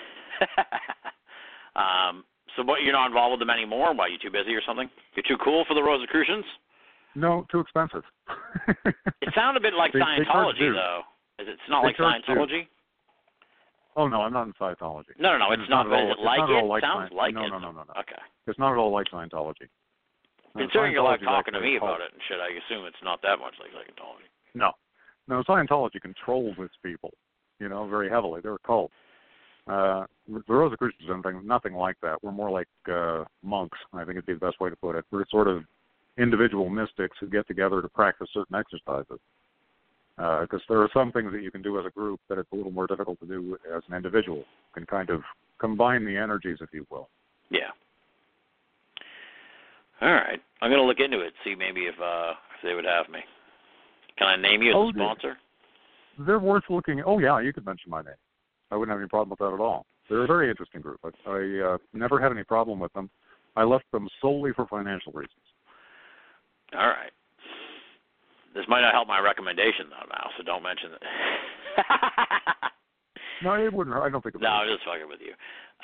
So what, you're not involved with them anymore? Why, you too busy or something? You're too cool for the Rosicrucians? No, too expensive. It sounded a bit like Scientology, though. It's not like Scientology? Oh, no, I'm not in Scientology. No, it's not. But is it like it? Like sounds like it. No. Okay. It's not at all like Scientology. Considering you're like talking to me about it and shit, I assume it's not that much like Scientology. No, Scientology controls its people, very heavily. They're a cult. The Rosicrucians are nothing like that. We're more like monks, I think it'd be the best way to put it. We're sort of individual mystics who get together to practice certain exercises. Because there are some things that you can do as a group that it's a little more difficult to do as an individual. You can kind of combine the energies, if you will. Yeah. All right. I'm going to look into it, see maybe if they would have me. Can I name you as a sponsor? They're worth looking. Oh, yeah, you could mention my name. I wouldn't have any problem with that at all. They're a very interesting group. I never had any problem with them. I left them solely for financial reasons. All right. This might not help my recommendation, though, now, so don't mention it. No, it wouldn't. I don't think it would. No, I'm just fucking with you.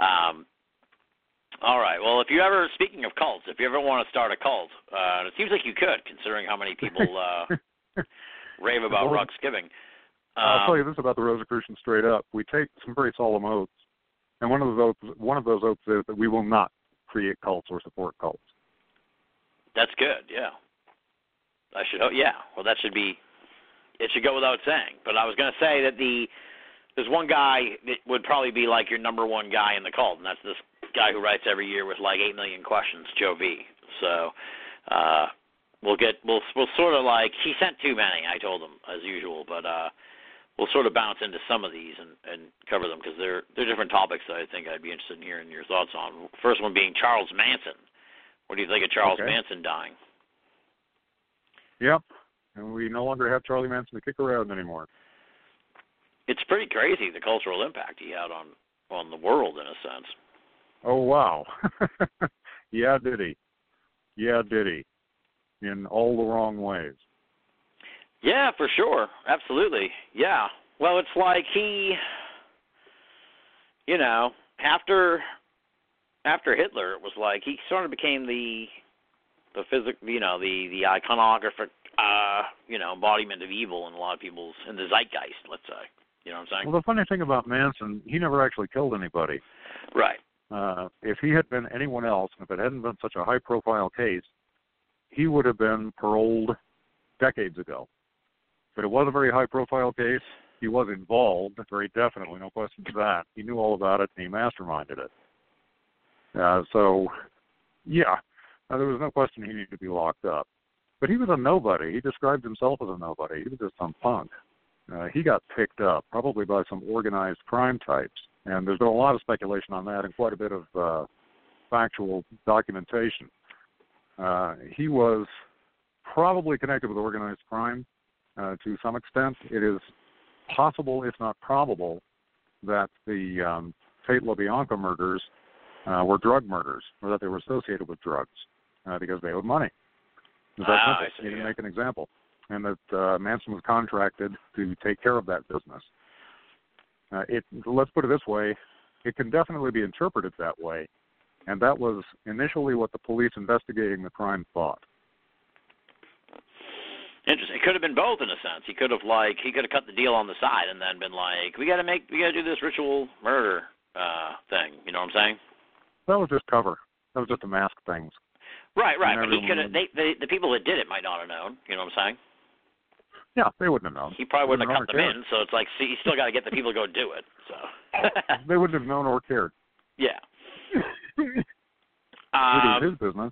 All right. Well, if you ever, speaking of cults, if you ever want to start a cult, it seems like you could, considering how many people rave about Ruxgiving. I'll tell you this about the Rosicrucians straight up. We take some very solemn oaths, and one of those oaths is that we will not create cults or support cults. That's good, yeah. Yeah. Well, it should go without saying. But I was going to say that there's one guy that would probably be like your number one guy in the cult, and that's this guy who writes every year with like 8 million questions, Joe V. So we'll sort of like, he sent too many, I told him, as usual, but we'll sort of bounce into some of these and cover them because they're different topics that I think I'd be interested in hearing your thoughts on. First one being Charles Manson. What do you think of Charles Manson dying? Yep, and we no longer have Charlie Manson to kick around anymore. It's pretty crazy, the cultural impact he had on the world, in a sense. Oh, wow. Yeah, did he? In all the wrong ways. Yeah, for sure. Absolutely. Yeah. Well, it's like he, after Hitler, it was like he sort of became the iconographic, embodiment of evil in a lot of people's, in the zeitgeist, let's say. You know what I'm saying? Well, the funny thing about Manson, he never actually killed anybody. Right. If he had been anyone else, and if it hadn't been such a high-profile case, he would have been paroled decades ago. But it was a very high-profile case. He was involved, very definitely, no question to that. He knew all about it, and he masterminded it. There was no question he needed to be locked up. But he was a nobody. He described himself as a nobody. He was just some punk. He got picked up, probably by some organized crime types. And there's been a lot of speculation on that and quite a bit of factual documentation. He was probably connected with organized crime to some extent. It is possible, if not probable, that the Tate LaBianca murders were drug murders, or that they were associated with drugs because they owed money. That simple. To make an example. And that Manson was contracted to take care of that business. Let's put it this way, it can definitely be interpreted that way, and that was initially what the police investigating the crime thought. Interesting. It could have been both in a sense. He could have cut the deal on the side and then been like, we got to do this ritual murder thing. You know what I'm saying? That was just cover. That was just to mask things. Right. But he could have. The people that did it might not have known. You know what I'm saying? Yeah, they wouldn't have known. He probably wouldn't have cut them in, so it's like, see, you still got to get the people to go do it. So they wouldn't have known or cared. Yeah. It is his business.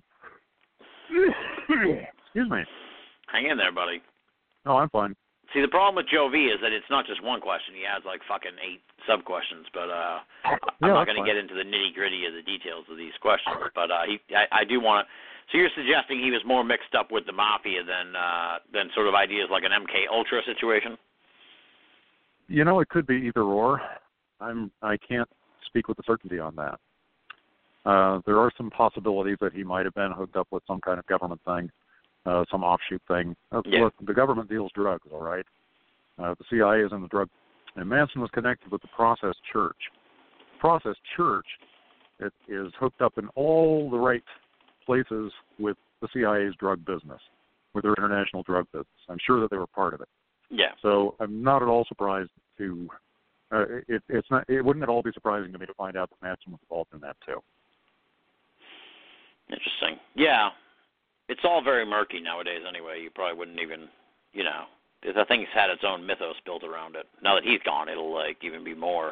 Excuse me. Hang in there, buddy. No, I'm fine. See, the problem with Joe V is that it's not just one question. He has like fucking 8 sub-questions, but I'm not going to get into the nitty-gritty of the details of these questions. But I do want to. So you're suggesting he was more mixed up with the mafia than sort of ideas like an MK Ultra situation? It could be either or. I can't speak with certainty on that. There are some possibilities that he might have been hooked up with some kind of government thing, some offshoot thing. Look, the government deals drugs, all right? The CIA is in the drug. And Manson was connected with the Process Church. Process Church is hooked up in all the right places with the CIA's drug business, with their international drug business. I'm sure that they were part of it. Yeah. So I'm not at all surprised to. It wouldn't at all be surprising to me to find out that Manson was involved in that too. Interesting. Yeah. It's all very murky nowadays anyway. You probably wouldn't even, the thing's had its own mythos built around it. Now that he's gone, it'll like even be more,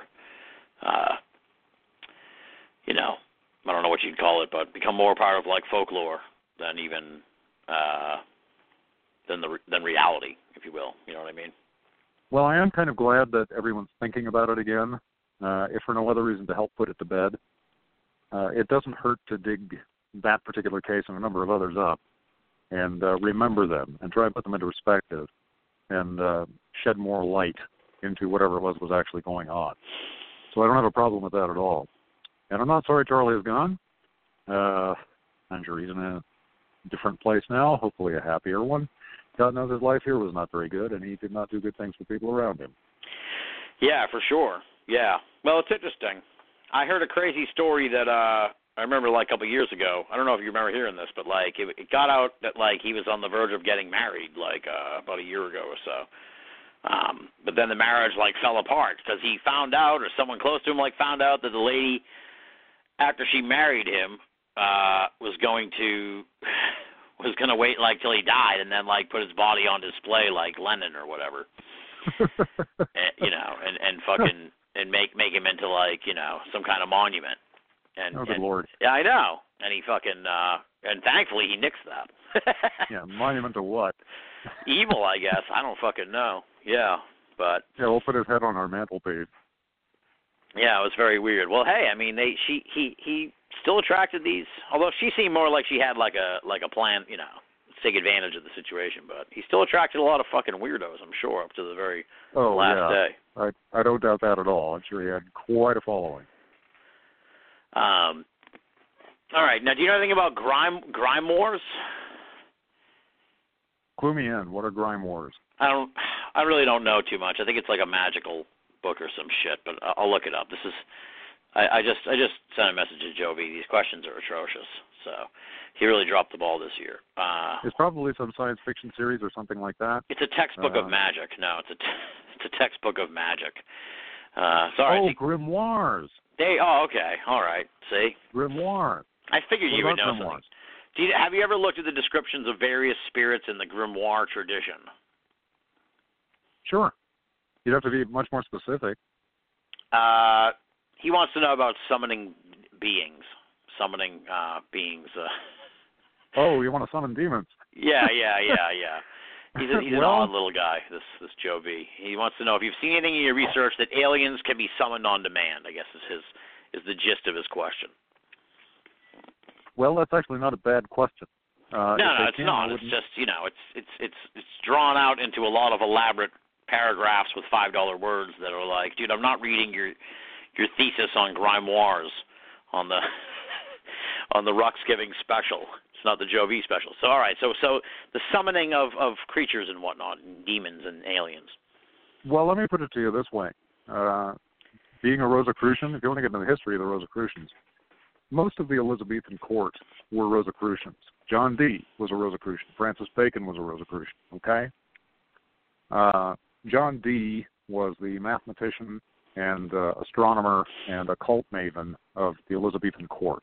I don't know what you'd call it, but become more part of like folklore than even than reality, if you will. You know what I mean? Well, I am kind of glad that everyone's thinking about it again, if for no other reason to help put it to bed. It doesn't hurt to dig that particular case and a number of others up and remember them and try and put them into perspective and shed more light into whatever it was actually going on. So I don't have a problem with that at all. And I'm not sorry Charlie is gone. I'm sure he's in a different place now, hopefully a happier one. God knows his life here was not very good, and he did not do good things for people around him. Yeah, for sure. Yeah. Well, it's interesting. I heard a crazy story that I remember like a couple of years ago. I don't know if you remember hearing this, but like it got out that like he was on the verge of getting married like about a year ago or so. But then the marriage like fell apart because he found out, or someone close to him like found out that the lady, after she married him, was going to wait like till he died and then like put his body on display like Lenin or whatever. and fucking and make him into like, some kind of monument. And, good Lord. Yeah, I know. And he fucking and thankfully he nixed that. Yeah, monument to what? Evil, I guess. I don't fucking know. Yeah, but yeah, we'll put his head on our mantelpiece. Yeah, it was very weird. Well, hey, I mean, he still attracted these. Although she seemed more like she had like a plan, to take advantage of the situation. But he still attracted a lot of fucking weirdos, I'm sure, up to the very last day. I don't doubt that at all. I'm sure he had quite a following. All right. Now, do you know anything about Grime Wars? Clue me in. What are Grime Wars? I really don't know too much. I think it's like a magical book or some shit, but I'll look it up. This is, I just sent a message to Joe B. These questions are atrocious, so he really dropped the ball this year. It's probably some science fiction series or something like that. It's a textbook of magic. No, it's a textbook of magic. Sorry. Grimoires. Okay. All right. See? Grimoire. I figured you would know grimoires? something. Have you ever looked at the descriptions of various spirits in the grimoire tradition? Sure. You'd have to be much more specific. He wants to know about summoning beings. Oh, you want to summon demons? Yeah. He's an odd little guy, this Joe B. He wants to know if you've seen anything in your research that aliens can be summoned on demand, I guess is the gist of his question. Well, that's actually not a bad question. No, it's not. It's just, it's drawn out into a lot of elaborate paragraphs with $5 words that are like, dude, I'm not reading your thesis on grimoires on the Ruxgiving special. It's not the Joe V special. So all right, so the summoning of creatures and whatnot, and demons and aliens. Well, let me put it to you this way: being a Rosicrucian, if you want to get into the history of the Rosicrucians, most of the Elizabethan court were Rosicrucians. John Dee was a Rosicrucian. Francis Bacon was a Rosicrucian. Okay. John Dee was the mathematician and astronomer and occult maven of the Elizabethan court.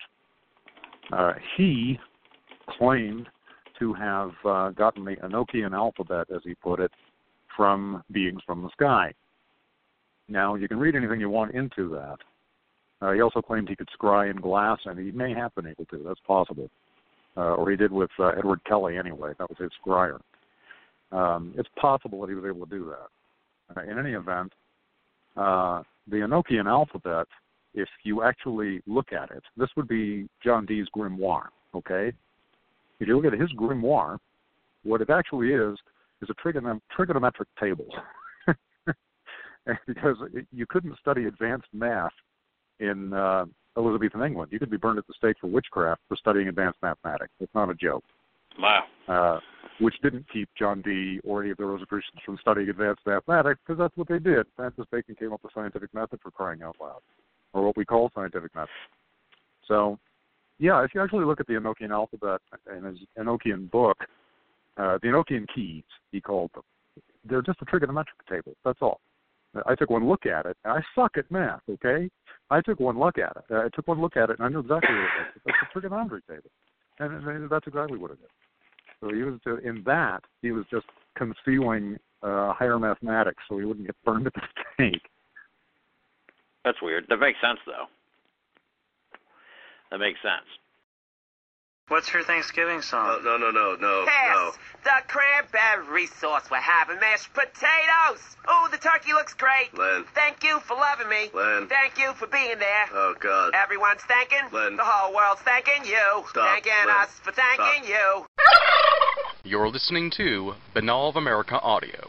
He claimed to have gotten the Enochian alphabet, as he put it, from beings from the sky. Now, you can read anything you want into that. He also claimed he could scry in glass, and he may have been able to. That's possible. Or he did with Edward Kelly anyway. That was his scryer. It's possible that he was able to do that. In any event, the Enochian alphabet, if you actually look at it, this would be John Dee's grimoire, okay? If you look at his grimoire, what it actually is a trigonometric table. Because you couldn't study advanced math in Elizabethan England. You could be burned at the stake for witchcraft for studying advanced mathematics. It's not a joke. Wow. Which didn't keep John Dee or any of the Rosicrucians from studying advanced mathematics, because that's what they did. Francis Bacon came up with scientific method, for crying out loud, or what we call scientific method. So, yeah, if you actually look at the Enochian alphabet in his Enochian book, the Enochian keys, he called them, they're just a trigonometric table. That's all. I took one look at it, and I suck at math, okay? I took one look at it. And I knew exactly what it was. It's a trigonometry table. And that's exactly what it is. So he was he was just concealing higher mathematics so he wouldn't get burned at the stake. That's weird. That makes sense, though. That makes sense. What's her Thanksgiving song? No. Pass. The cranberry sauce. We're having mashed potatoes. Ooh, the turkey looks great. Len. Thank you for loving me. Len. Thank you for being there. Oh, God. Everyone's thanking. Len. The whole world's thanking you. Stop. Thanking Len. us for thanking you. You're listening to Banal of America Audio.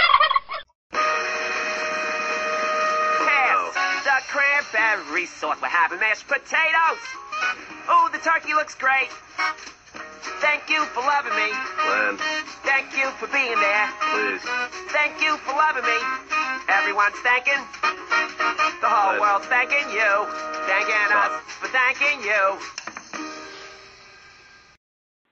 Pass. The cranberry sauce. We're having mashed potatoes. Ooh, the turkey looks great. Thank you for loving me. Len. Thank you for being there. Please. Thank you for loving me. Everyone's thanking. The whole Len. world's thanking you. Thanking Stop. us for thanking you.